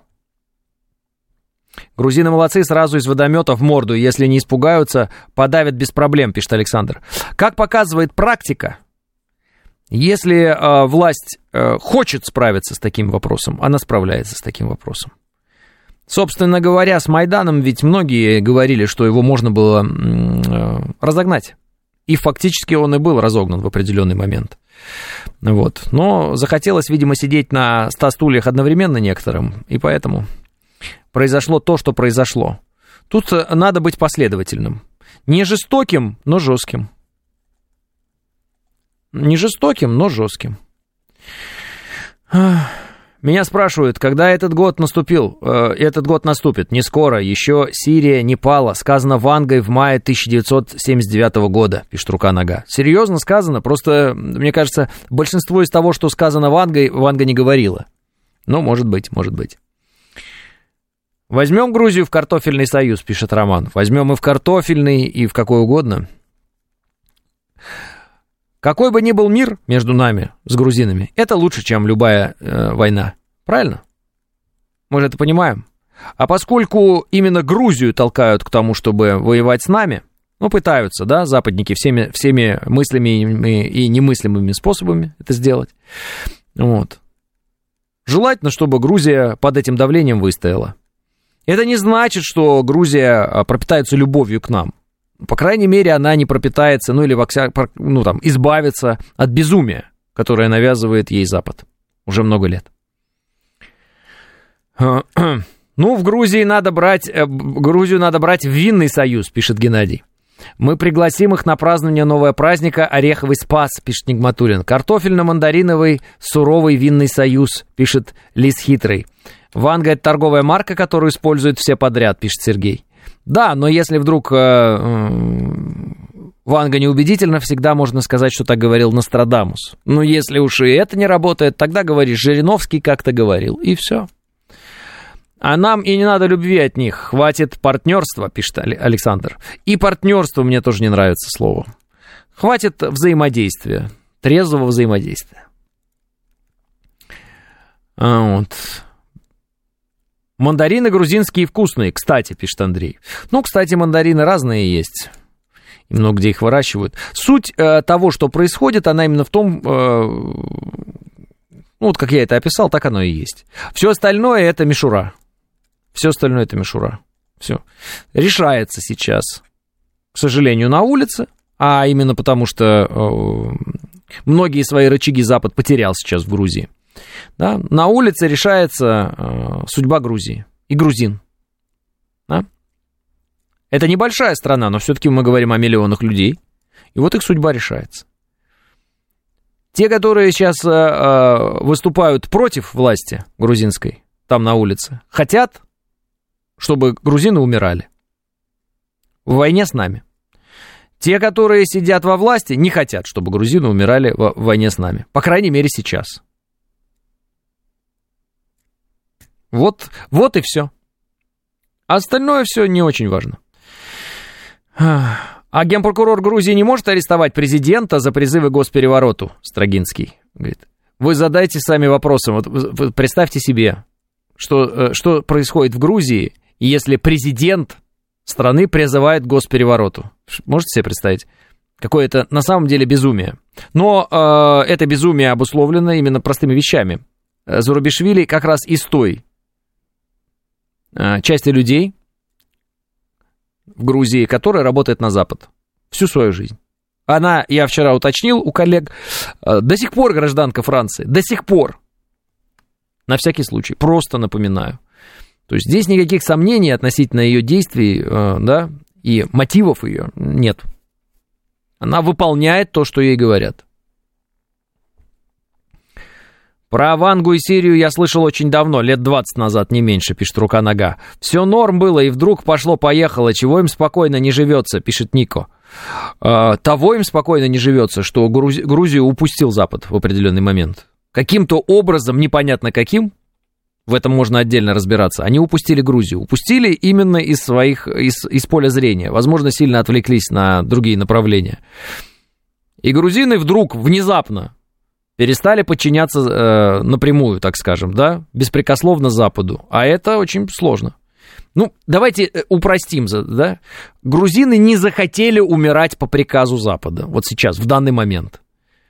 Speaker 2: Грузины молодцы, сразу из водомета в морду. Если не испугаются, подавят без проблем, пишет Александр. Как показывает практика, если э, власть э, хочет справиться с таким вопросом, она справляется с таким вопросом. Собственно говоря, с Майданом ведь многие говорили, что его можно было э, разогнать. И фактически он и был разогнан в определенный момент. Вот. Но захотелось, видимо, сидеть на ста стульях одновременно некоторым, и поэтому произошло то, что произошло. Тут надо быть последовательным. Не жестоким, но жестким. Не жестоким, но жестким. Меня спрашивают, когда этот год наступил, э, этот год наступит. Не скоро, еще Сирия не пала. Сказано Вангой в мае тысяча девятьсот семьдесят девятого года, пишет Рука-Нога. Серьезно сказано, просто, мне кажется, большинство из того, что сказано Вангой, Ванга не говорила. Ну, может быть, может быть. Возьмем Грузию в картофельный союз, пишет Роман. Возьмем и в картофельный, и в какой угодно. Какой бы ни был мир между нами с грузинами, это лучше, чем любая э, война. Правильно? Мы же это понимаем. А поскольку именно Грузию толкают к тому, чтобы воевать с нами, ну, пытаются, да, западники всеми, всеми мыслями и немыслимыми способами это сделать. Вот. Желательно, чтобы Грузия под этим давлением выстояла. Это не значит, что Грузия пропитается любовью к нам. По крайней мере, она не пропитается, ну или ну, там, избавится от безумия, которое навязывает ей Запад уже много лет. Ну, в Грузии надо брать, Грузию надо брать в винный союз, пишет Геннадий. Мы пригласим их на празднование нового праздника Ореховый Спас, пишет Нигматуллин. Картофельно-мандариновый суровый винный союз, пишет Лис Хитрый. Ванга — это торговая марка, которую используют все подряд, пишет Сергей. Да, но если вдруг э, э, Ванга неубедительна, всегда можно сказать, что так говорил Нострадамус. Но если уж и это не работает, тогда говоришь, Жириновский как-то говорил, и все. А нам и не надо любви от них, хватит партнерства, пишет Александр. И партнерство мне тоже не нравится слово. Хватит взаимодействия, трезвого взаимодействия. А вот. Мандарины грузинские вкусные, кстати, пишет Андрей. Ну, кстати, мандарины разные есть. И много где их выращивают. Суть э, того, что происходит, она именно в том, э, ну, вот как я это описал, так оно и есть. Все остальное это мишура. Все остальное это мишура. Все. Решается сейчас, к сожалению, на улице, а именно потому, что э, многие свои рычаги Запад потерял сейчас в Грузии. Да? На улице решается э, судьба Грузии и грузин. Да? Это небольшая страна, но все-таки мы говорим о миллионах людей. И вот их судьба решается. Те, которые сейчас э, э, выступают против власти грузинской, там на улице, хотят, чтобы грузины умирали в войне с нами. Те, которые сидят во власти, не хотят, чтобы грузины умирали в войне с нами. По крайней мере, сейчас. Вот, вот и все. А остальное все не очень важно. А генпрокурор Грузии не может арестовать президента за призывы к госперевороту, Строгинский говорит. Вы задайте сами вопросы. Вот вы представьте себе, что, что происходит в Грузии, если президент страны призывает к госперевороту. Можете себе представить? Какое-то на самом деле безумие. Но э, это безумие обусловлено именно простыми вещами. Зурабишвили как раз из той части людей в Грузии, которая работает на Запад всю свою жизнь. Она, я вчера уточнил у коллег, до сих пор гражданка Франции, до сих пор. На всякий случай, просто напоминаю. То есть здесь никаких сомнений относительно ее действий, да, и мотивов ее нет. Она выполняет то, что ей говорят. Про Вангу и Сирию я слышал очень давно, лет двадцать назад, не меньше, пишет Рука-Нога. Все норм было, и вдруг пошло-поехало, чего им спокойно не живется, пишет Нико. А, того им спокойно не живется, что Грузи- Грузию упустил Запад в определенный момент. Каким-то образом, непонятно каким, в этом можно отдельно разбираться, они упустили Грузию. Упустили именно из своих, из, из поля зрения. Возможно, сильно отвлеклись на другие направления. И грузины вдруг, внезапно, перестали подчиняться э, напрямую, так скажем, да, беспрекословно Западу. А это очень сложно. Ну, давайте упростим, да. Грузины не захотели умирать по приказу Запада. Вот сейчас, в данный момент.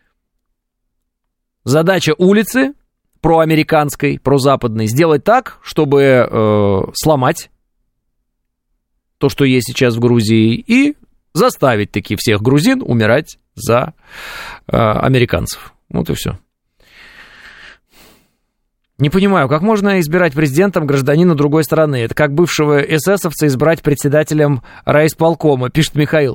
Speaker 2: Задача улицы, проамериканской, прозападной, сделать так, чтобы э, сломать то, что есть сейчас в Грузии, и заставить таки всех грузин умирать за э, американцев. Вот и все. Не понимаю, как можно избирать президентом гражданина другой страны? Это как бывшего эсэсовца избрать председателем райисполкома, пишет Михаил.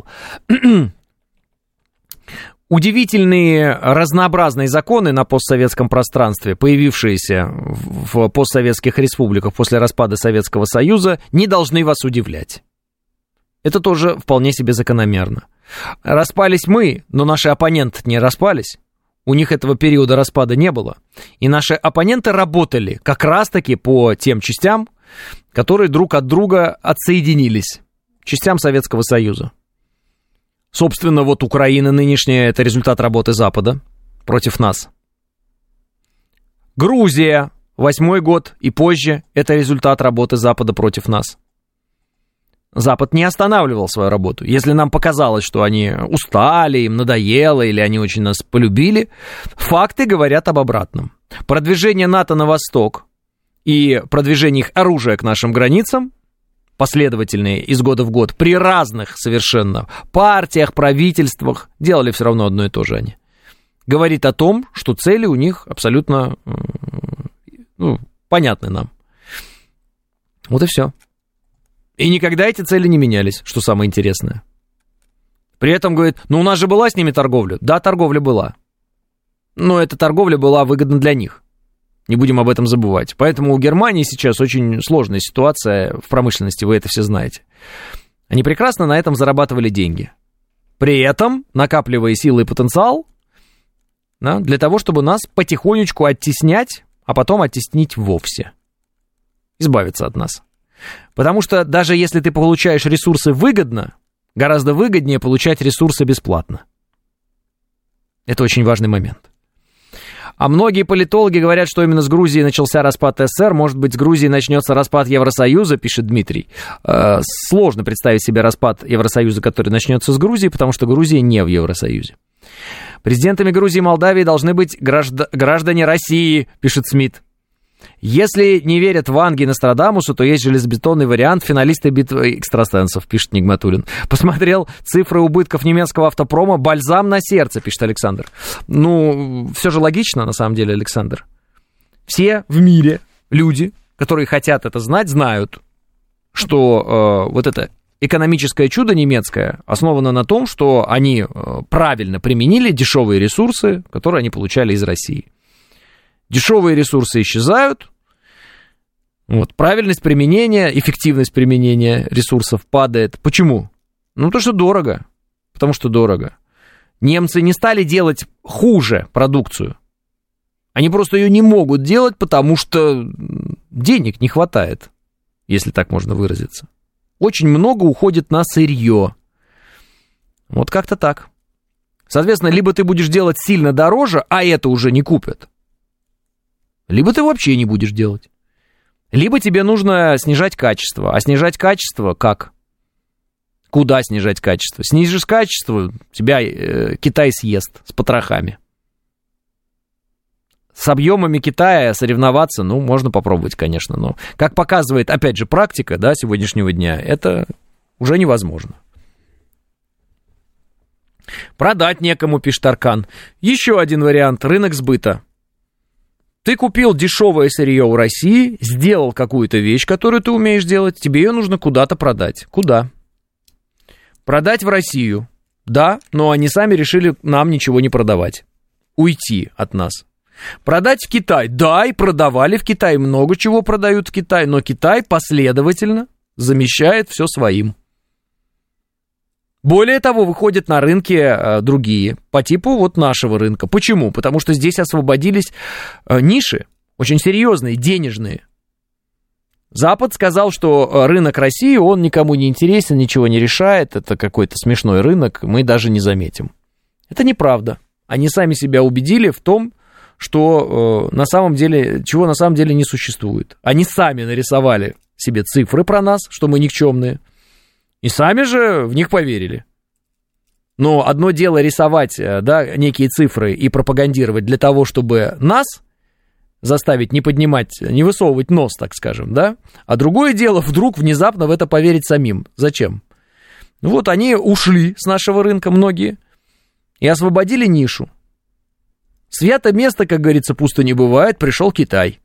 Speaker 2: Удивительные разнообразные законы на постсоветском пространстве, появившиеся в постсоветских республиках после распада Советского Союза, не должны вас удивлять. Это тоже вполне себе закономерно. Распались мы, но наши оппоненты не распались. У них этого периода распада не было. И наши оппоненты работали как раз-таки по тем частям, которые друг от друга отсоединились. Частям Советского Союза. Собственно, вот Украина нынешняя – это результат работы Запада против нас. Грузия, восьмой год и позже – это результат работы Запада против нас. Запад не останавливал свою работу. Если нам показалось, что они устали, им надоело, или они очень нас полюбили, факты говорят об обратном. Продвижение НАТО на восток и продвижение их оружия к нашим границам, последовательные из года в год, при разных совершенно партиях, правительствах, делали все равно одно и то же они, говорит о том, что цели у них абсолютно, ну, понятны нам. Вот и все. И никогда эти цели не менялись, что самое интересное. При этом, говорит, ну у нас же была с ними торговля. Да, торговля была. Но эта торговля была выгодна для них. Не будем об этом забывать. Поэтому у Германии сейчас очень сложная ситуация в промышленности, вы это все знаете. Они прекрасно на этом зарабатывали деньги. При этом накапливая силы и потенциал, да, для того, чтобы нас потихонечку оттеснять, а потом оттеснить вовсе. Избавиться от нас. Потому что даже если ты получаешь ресурсы выгодно, гораздо выгоднее получать ресурсы бесплатно. Это очень важный момент. А многие политологи говорят, что именно с Грузией начался распад СССР. Может быть, с Грузией начнется распад Евросоюза, пишет Дмитрий. Э, сложно представить себе распад Евросоюза, который начнется с Грузии, потому что Грузия не в Евросоюзе. Президентами Грузии и Молдавии должны быть гражд... граждане России, пишет Смит. Если не верят Ванге и Нострадамусу, то есть железобетонный вариант финалиста битвы экстрасенсов, пишет Нигматуллин. Посмотрел цифры убытков немецкого автопрома, бальзам на сердце, пишет Александр. Ну, все же логично, на самом деле, Александр. Все в мире люди, которые хотят это знать, знают, что э, вот это экономическое чудо немецкое основано на том, что они э, правильно применили дешевые ресурсы, которые они получали из России. Дешевые ресурсы исчезают, вот, правильность применения, эффективность применения ресурсов падает. Почему? Ну, потому что дорого. Потому что дорого. Немцы не стали делать хуже продукцию. Они просто ее не могут делать, потому что денег не хватает, если так можно выразиться. Очень много уходит на сырье. Вот как-то так. Соответственно, либо ты будешь делать сильно дороже, а это уже не купят, либо ты вообще не будешь делать. Либо тебе нужно снижать качество. А снижать качество как? Куда снижать качество? Снизишь качество, тебя э, Китай съест с потрохами. С объемами Китая соревноваться, ну, можно попробовать, конечно. Но, как показывает, опять же, практика, да, сегодняшнего дня, это уже невозможно. Продать некому, пишет Аркан. Еще один вариант. Рынок сбыта. Ты купил дешевое сырье у России, сделал какую-то вещь, которую ты умеешь делать, тебе ее нужно куда-то продать. Куда? Продать в Россию. Да, но они сами решили нам ничего не продавать. Уйти от нас. Продать в Китай. Да, и продавали в Китай. Много чего продают в Китай, но Китай последовательно замещает все своим. Более того, выходят на рынки э, другие, по типу вот нашего рынка. Почему? Потому что здесь освободились э, ниши, очень серьезные, денежные. Запад сказал, что рынок России, он никому не интересен, ничего не решает, это какой-то смешной рынок, мы даже не заметим. Это неправда. Они сами себя убедили в том, что э, на самом деле, чего на самом деле не существует. Они сами нарисовали себе цифры про нас, что мы никчемные. И сами же в них поверили. Но одно дело рисовать, да, некие цифры и пропагандировать для того, чтобы нас заставить не поднимать, не высовывать нос, так скажем, да? А другое дело вдруг внезапно в это поверить самим. Зачем? Ну вот они ушли с нашего рынка, многие, и освободили нишу. Свято место, как говорится, пусто не бывает, пришел Китай.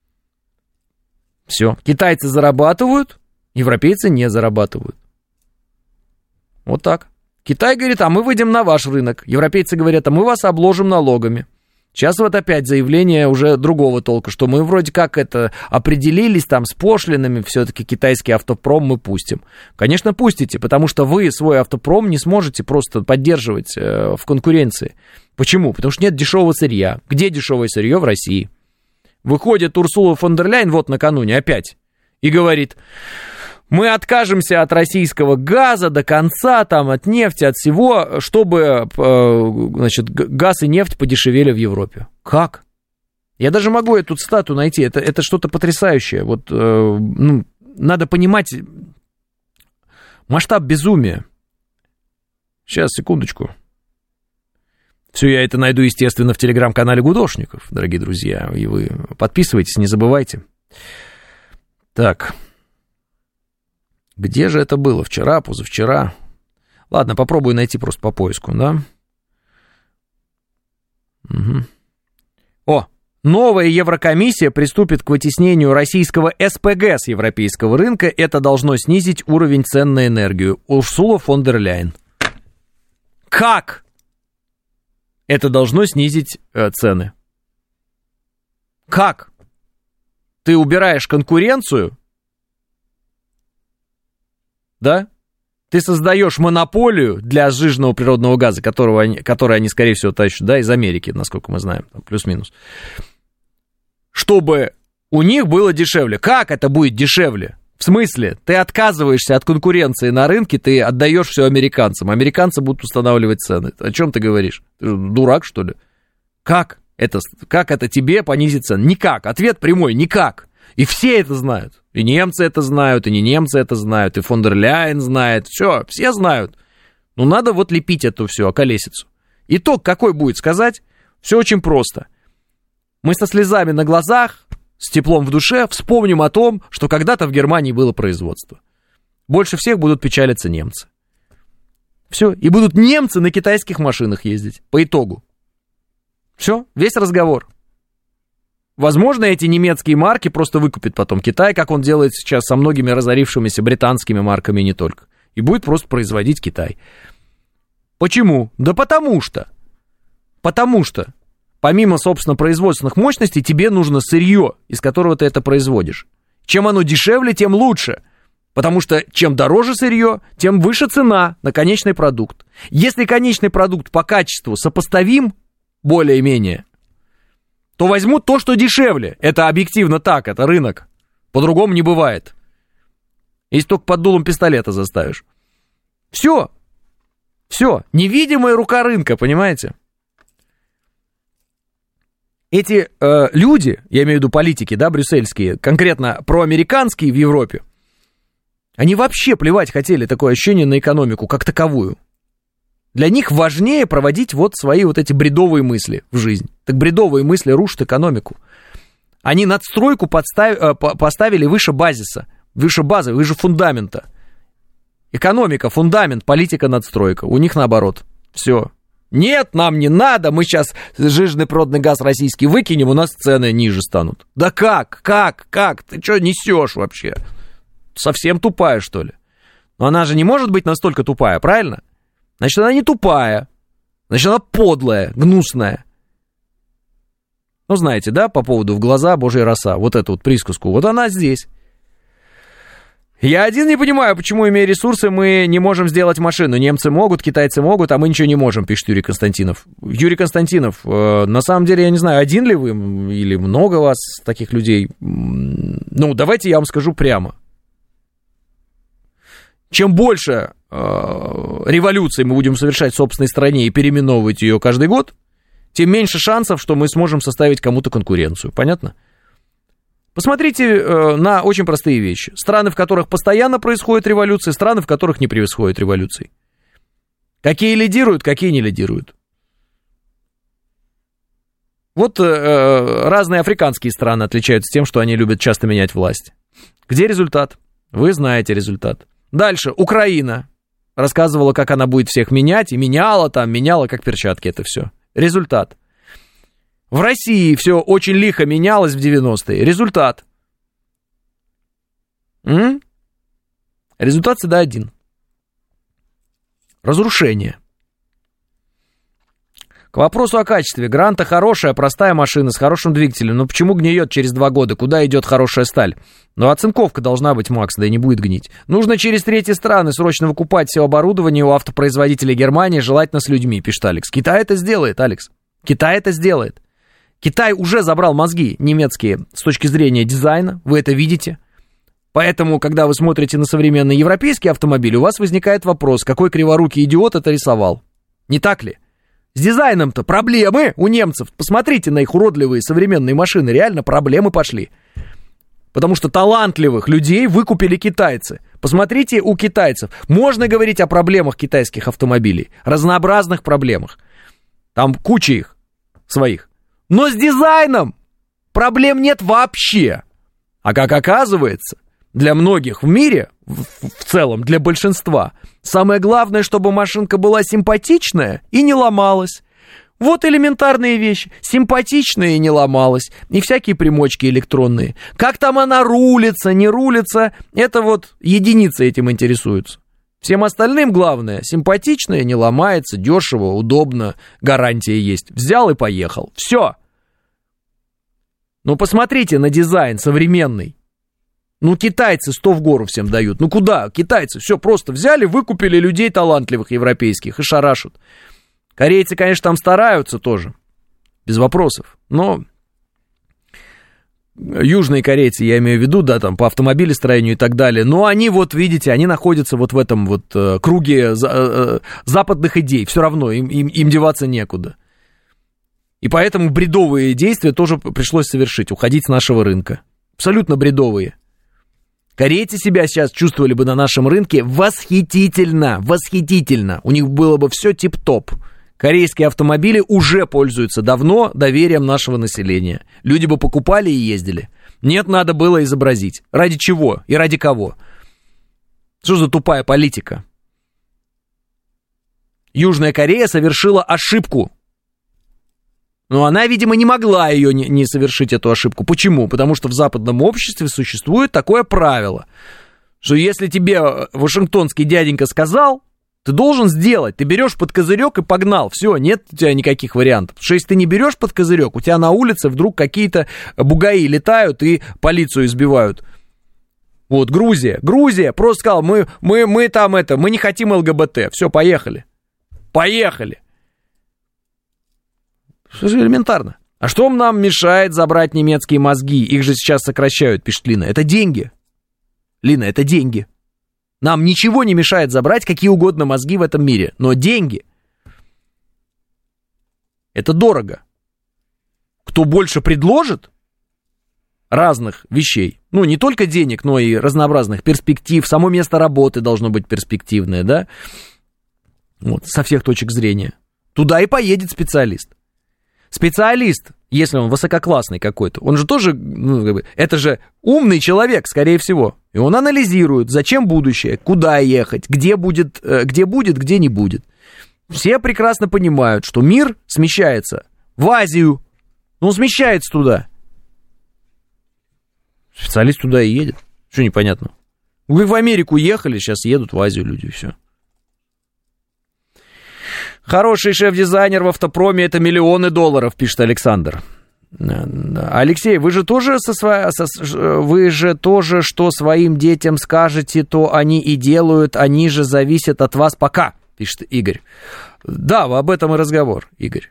Speaker 2: Все, китайцы зарабатывают, европейцы не зарабатывают. Вот так. Китай говорит, а мы выйдем на ваш рынок. Европейцы говорят, а мы вас обложим налогами. Сейчас вот опять заявление уже другого толка, что мы вроде как это определились там с пошлинами, все-таки китайский автопром мы пустим. Конечно, пустите, потому что вы свой автопром не сможете просто поддерживать э, в конкуренции. Почему? Потому что нет дешевого сырья. Где дешевое сырье? В России. Выходит Урсула фон дер Ляйен вот накануне опять и говорит... Мы откажемся от российского газа до конца, там, от нефти, от всего, чтобы, значит, газ и нефть подешевели в Европе. Как? Я даже могу эту цитату найти, это, это что-то потрясающее. Вот, ну, надо понимать масштаб безумия. Сейчас, секундочку. Все я это найду, естественно, в телеграм-канале Гудошников, дорогие друзья. И вы подписывайтесь, не забывайте. Так... Где же это было? Вчера, позавчера? Ладно, попробую найти просто по поиску, да? Угу. О, новая Еврокомиссия приступит к вытеснению российского эс пэ гэ с европейского рынка. Это должно снизить уровень цен на энергию. Урсула фон дер Ляйен. Как? Это должно снизить э, цены. Как? Ты убираешь конкуренцию? Да? Ты создаешь монополию для сжиженного природного газа, которого они, который они, скорее всего, тащат, да, из Америки, насколько мы знаем, плюс-минус. Чтобы у них было дешевле. Как это будет дешевле? В смысле? Ты отказываешься от конкуренции на рынке, ты отдаешь все американцам. Американцы будут устанавливать цены. О чем ты говоришь? Ты дурак, что ли? Как это, как это тебе понизит цены? Никак. Ответ прямой. Никак. И все это знают. И немцы это знают, и не немцы это знают, и фон дер Ляйен знает. Все, все знают. Но надо вот лепить эту всю околесицу. Итог какой будет сказать? Все очень просто. Мы со слезами на глазах, с теплом в душе вспомним о том, что когда-то в Германии было производство. Больше всех будут печалиться немцы. Все, и будут немцы на китайских машинах ездить, по итогу. Все, весь разговор. Возможно, эти немецкие марки просто выкупит потом Китай, как он делает сейчас со многими разорившимися британскими марками и не только. И будет просто производить Китай. Почему? Да потому что. Потому что. Помимо, собственно, производственных мощностей, тебе нужно сырье, из которого ты это производишь. Чем оно дешевле, тем лучше. Потому что чем дороже сырье, тем выше цена на конечный продукт. Если конечный продукт по качеству сопоставим, более-менее, то возьмут то, что дешевле. Это объективно так, это рынок. По-другому не бывает. Если только под дулом пистолета заставишь. Все. Все. Невидимая рука рынка, понимаете? Эти э, люди, я имею в виду политики, да, брюссельские, конкретно проамериканские в Европе, они вообще плевать хотели, такое ощущение, на экономику как таковую. Для них важнее проводить вот свои вот эти бредовые мысли в жизнь. Так бредовые мысли рушат экономику. Они надстройку подстав, э, поставили выше базиса, выше базы, выше фундамента. Экономика, фундамент, политика, надстройка. У них наоборот. Все. Нет, нам не надо, мы сейчас жирный природный газ российский выкинем, у нас цены ниже станут. Да как, как, как, ты что несешь вообще? Совсем тупая, что ли? Но она же не может быть настолько тупая, правильно? Значит, она не тупая, значит, она подлая, гнусная. Ну, знаете, да, по поводу «в глаза Божья роса», вот эту вот присказку, вот она здесь. Я один не понимаю, почему, имея ресурсы, мы не можем сделать машину. Немцы могут, китайцы могут, а мы ничего не можем, пишет Юрий Константинов. Юрий Константинов, э, на самом деле, я не знаю, один ли вы или много вас таких людей. Ну, давайте я вам скажу прямо. Чем больше э, революций мы будем совершать в собственной стране и переименовывать ее каждый год, тем меньше шансов, что мы сможем составить кому-то конкуренцию. Понятно? Посмотрите э, на очень простые вещи. Страны, в которых постоянно происходят революции, страны, в которых не происходит революций. Какие лидируют, какие не лидируют. Вот э, разные африканские страны отличаются тем, что они любят часто менять власть. Где результат? Вы знаете результат. Дальше, Украина. Рассказывала, как она будет всех менять, и меняла там, меняла как перчатки это все. Результат. В России все очень лихо менялось в девяностые. Результат. М? Результат всегда один. Разрушение. К вопросу о качестве. Гранта хорошая, простая машина с хорошим двигателем. Но почему гниет через два года? Куда идет хорошая сталь? Ну, оцинковка должна быть, Макс, да и не будет гнить. Нужно через третьи страны срочно выкупать все оборудование у автопроизводителей Германии, желательно с людьми, пишет Алекс. Китай это сделает, Алекс. Китай это сделает. Китай уже забрал мозги немецкие с точки зрения дизайна, вы это видите. Поэтому, когда вы смотрите на современные европейские автомобили, у вас возникает вопрос, какой криворукий идиот это рисовал. Не так ли? С дизайном-то проблемы у немцев. Посмотрите на их уродливые современные машины, реально проблемы пошли. Потому что талантливых людей выкупили китайцы. Посмотрите у китайцев. Можно говорить о проблемах китайских автомобилей, разнообразных проблемах. Там куча их своих. Но с дизайном проблем нет вообще. А как оказывается, для многих в мире, в, в целом для большинства, самое главное, чтобы машинка была симпатичная и не ломалась. Вот элементарные вещи. Симпатичная и не ломалась. И всякие примочки электронные. Как там она рулится, не рулится, это вот единицы этим интересуются. Всем остальным главное, симпатичная, не ломается, дешево, удобно, гарантия есть. Взял и поехал. Все. Ну, посмотрите на дизайн современный. Ну, китайцы сто в гору всем дают. Ну, куда? Китайцы все просто взяли, выкупили людей талантливых европейских и шарашут. Корейцы, конечно, там стараются тоже. Без вопросов. Но южные корейцы, я имею в виду, да, там, по автомобилестроению и так далее, но они, вот, видите, они находятся вот в этом вот э, круге за, э, западных идей, все равно, им, им, им деваться некуда. И поэтому бредовые действия тоже пришлось совершить, уходить с нашего рынка. Абсолютно бредовые. Корейцы себя сейчас чувствовали бы на нашем рынке восхитительно, восхитительно. У них было бы все тип-топ. Корейские автомобили уже пользуются давно доверием нашего населения. Люди бы покупали и ездили. Нет, надо было изобразить. Ради чего и ради кого? Что за тупая политика? Южная Корея совершила ошибку. Но она, видимо, не могла ее не, не совершить, эту ошибку. Почему? Потому что в западном обществе существует такое правило, что если тебе вашингтонский дяденька сказал, ты должен сделать. Ты берешь под козырек и погнал. Все, нет у тебя никаких вариантов. Потому что если ты не берешь под козырек, у тебя на улице вдруг какие-то бугаи летают и полицию избивают. Вот, Грузия. Грузия просто сказала, мы, мы, мы там это, мы не хотим ЛГБТ. Все, поехали. Поехали. Что же элементарно. А что нам мешает забрать немецкие мозги? Их же сейчас сокращают, пишет Лина. Это деньги. Лина, это деньги. Нам ничего не мешает забрать какие угодно мозги в этом мире. Но деньги. Это дорого. Кто больше предложит разных вещей, ну, не только денег, но и разнообразных перспектив, само место работы должно быть перспективное, да? Вот, со всех точек зрения. Туда и поедет специалист. Специалист, если он высококлассный какой-то, он же тоже, ну, как бы, это же умный человек, скорее всего. И он анализирует, зачем будущее, куда ехать, где будет, где будет, где не будет. Все прекрасно понимают, что мир смещается в Азию. Ну, он смещается туда. Специалист туда и едет. Что непонятно? Вы в Америку ехали, сейчас едут в Азию люди, и все. Хороший шеф-дизайнер в автопроме — это миллионы долларов, пишет Александр. Алексей, вы же тоже со сво... со... вы же тоже, что своим детям скажете, то они и делают, они же зависят от вас пока, пишет Игорь. Да, об этом и разговор, Игорь.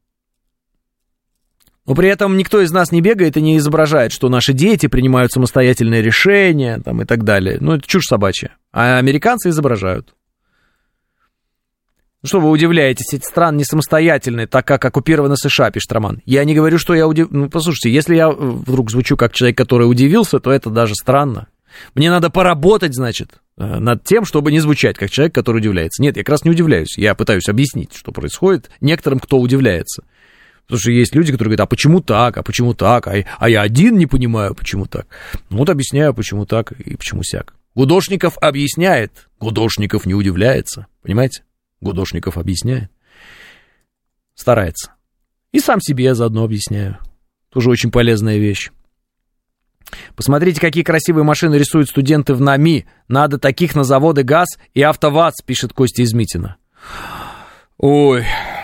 Speaker 2: Но при этом никто из нас не бегает и не изображает, что наши дети принимают самостоятельные решения там, и так далее. Ну, это чушь собачья. А американцы изображают. Что вы удивляетесь, эти страны не самостоятельные, так как оккупированы США, пишет Роман. Я не говорю, что я удивлен. Ну, послушайте, если я вдруг звучу как человек, который удивился, то это даже странно. Мне надо поработать, значит, над тем, чтобы не звучать как человек, который удивляется. Нет, я как раз не удивляюсь. Я пытаюсь объяснить, что происходит некоторым, кто удивляется. Потому что есть люди, которые говорят, а почему так, а почему так, а, а я один не понимаю, почему так. Ну вот объясняю, почему так и почему сяк. Гудошников объясняет, Гудошников не удивляется, понимаете? Гудошников объясняет, старается. И сам себе заодно объясняю. Тоже очень полезная вещь. Посмотрите, какие красивые машины рисуют студенты в НАМИ. Надо таких на заводы ГАЗ и АвтоВАЗ, пишет Костя из Митина. Ой.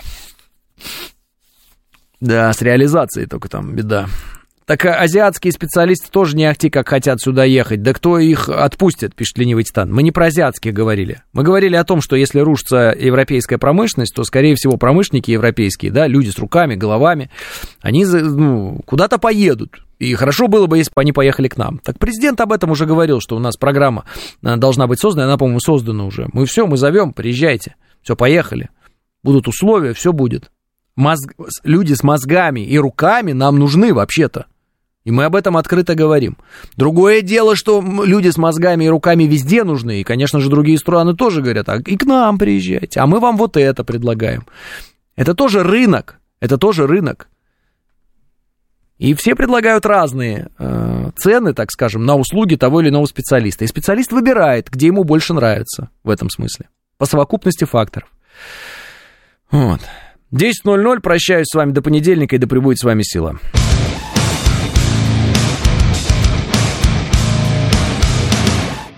Speaker 2: Да, с реализацией только там беда. Так азиатские специалисты тоже не ахти как хотят сюда ехать. Да кто их отпустит, пишет ленивый Титан. Мы не про азиатских говорили. Мы говорили о том, что если рушится европейская промышленность, то, скорее всего, промышленники европейские, да, люди с руками, головами, они ну, куда-то поедут. И хорошо было бы, если бы они поехали к нам. Так президент об этом уже говорил, что у нас программа должна быть создана, она, по-моему, создана уже. Мы все, мы зовем, приезжайте. Все, поехали. Будут условия, все будет. Мозг... Люди с мозгами и руками нам нужны вообще-то. И мы об этом открыто говорим. Другое дело, что люди с мозгами и руками везде нужны. И, конечно же, другие страны тоже говорят, а и к нам приезжайте, а мы вам вот это предлагаем. Это тоже рынок. Это тоже рынок. И все предлагают разные э, цены, так скажем, на услуги того или иного специалиста. И специалист выбирает, где ему больше нравится в этом смысле. По совокупности факторов. Вот. десять ноль ноль. Прощаюсь с вами до понедельника, и да пребудет с вами сила.